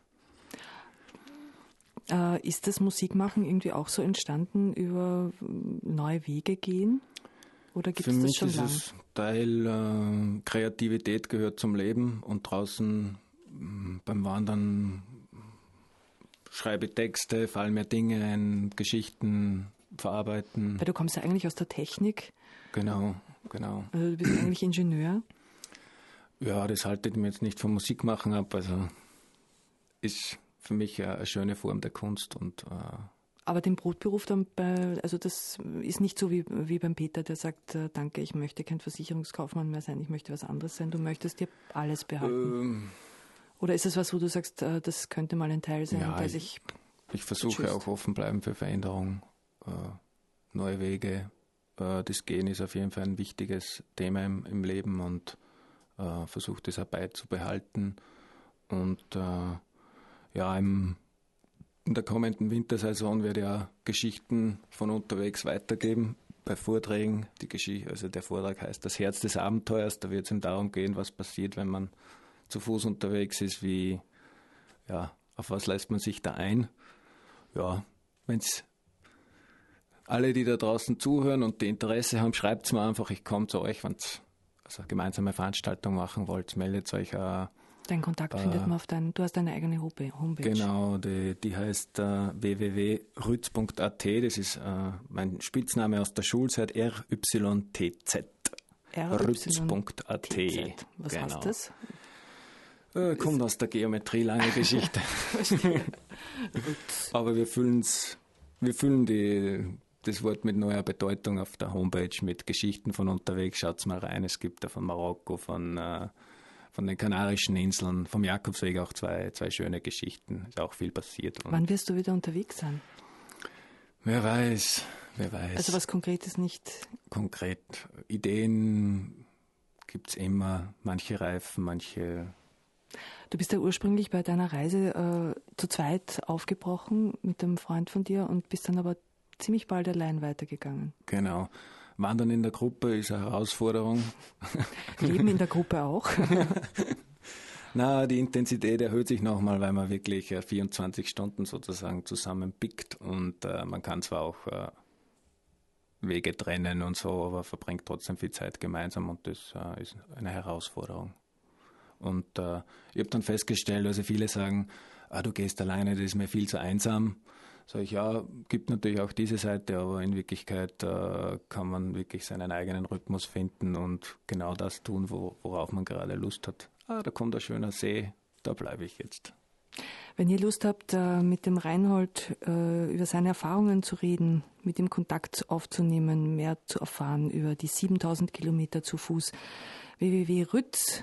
Ist das Musikmachen irgendwie auch so entstanden, über neue Wege gehen? Oder gibt es das schon lange? Für mich ist es Teil, Kreativität gehört zum Leben und draußen beim Wandern schreibe ich Texte, fallen mir Dinge ein, Geschichten verarbeiten. Weil du kommst ja eigentlich aus der Technik. Genau. Also du bist eigentlich Ingenieur. Ja, das haltet mir jetzt nicht vom Musikmachen ab. Also ist für mich eine schöne Form der Kunst. Aber den Brotberuf dann also das ist nicht so wie beim Peter, der sagt, danke, ich möchte kein Versicherungskaufmann mehr sein, ich möchte was anderes sein. Du möchtest dir alles behalten. Oder ist es was, wo du sagst, das könnte mal ein Teil sein, ja, der sich ich versuche auch offen bleiben für Veränderung, neue Wege. Das Gehen ist auf jeden Fall ein wichtiges Thema im Leben und versuche das auch beizubehalten. Und in der kommenden Wintersaison werde ich auch Geschichten von unterwegs weitergeben bei Vorträgen. Also der Vortrag heißt Das Herz des Abenteuers. Da wird es darum gehen, was passiert, wenn man zu Fuß unterwegs ist, auf was lässt man sich da ein. Ja, wenn's alle, die da draußen zuhören und die Interesse haben, schreibt es mir einfach, ich komme zu euch, wenn ihr gemeinsame Veranstaltung machen wollt, meldet euch. Dein Kontakt findet man du hast deine eigene Homepage. Genau, die heißt www.rütz.at. Das ist mein Spitzname aus der Schulzeit, RYTZ. Rütz.at. Was heißt das? Kommt aus der Geometrie, lange Geschichte. Aber wir füllen das Wort mit neuer Bedeutung auf der Homepage mit Geschichten von unterwegs. Schaut's mal rein. Es gibt da von Marokko, von den Kanarischen Inseln, vom Jakobsweg auch zwei schöne Geschichten. Ist auch viel passiert. Und wann wirst du wieder unterwegs sein? Wer weiß. Also was Konkretes nicht? Konkret. Ideen gibt's immer. Manche reifen, manche... Du bist ja ursprünglich bei deiner Reise zu zweit aufgebrochen mit einem Freund von dir und bist dann aber ziemlich bald allein weitergegangen. Genau. Wandern in der Gruppe ist eine Herausforderung. Leben in der Gruppe auch? Na, die Intensität erhöht sich nochmal, weil man wirklich 24 Stunden sozusagen zusammenpickt und man kann zwar auch Wege trennen und so, aber verbringt trotzdem viel Zeit gemeinsam und das ist eine Herausforderung. Und ich habe dann festgestellt, also viele sagen, du gehst alleine, das ist mir viel zu einsam. Sag ich, ja, gibt natürlich auch diese Seite, aber in Wirklichkeit kann man wirklich seinen eigenen Rhythmus finden und genau das tun, worauf man gerade Lust hat. Da kommt ein schöner See, da bleibe ich jetzt. Wenn ihr Lust habt, mit dem Reinhold über seine Erfahrungen zu reden, mit ihm Kontakt aufzunehmen, mehr zu erfahren über die 7000 Kilometer zu Fuß, www.rütz,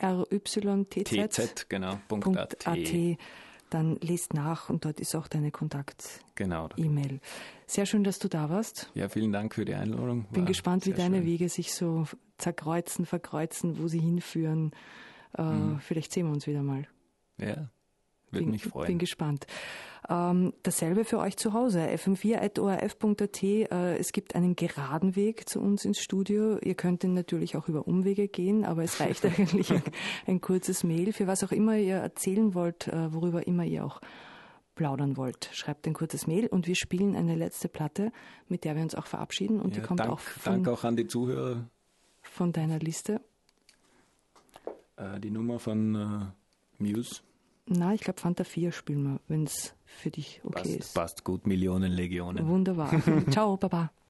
RYTZ, genau, .at. Dann lest nach und dort ist auch deine Kontakt-E-Mail. Sehr schön, dass du da warst. Ja, vielen Dank für die Einladung. Bin gespannt, wie deine Wege sich so verkreuzen, wo sie hinführen. Vielleicht sehen wir uns wieder mal. Ja, würde mich freuen. Bin gespannt. Dasselbe für euch zu Hause, fm4.orf.at. Es gibt einen geraden Weg zu uns ins Studio. Ihr könnt ihn natürlich auch über Umwege gehen, aber es reicht eigentlich ein kurzes Mail. Für was auch immer ihr erzählen wollt, worüber immer ihr auch plaudern wollt, schreibt ein kurzes Mail und wir spielen eine letzte Platte, mit der wir uns auch verabschieden. Und die kommt Dank auch an die Zuhörer. Von deiner Liste. Die Nummer von Muse. Na, ich glaube Fanta 4 spielen wir, wenn es für dich okay ist. Passt gut, Millionen Legionen. Wunderbar. Ciao, Baba.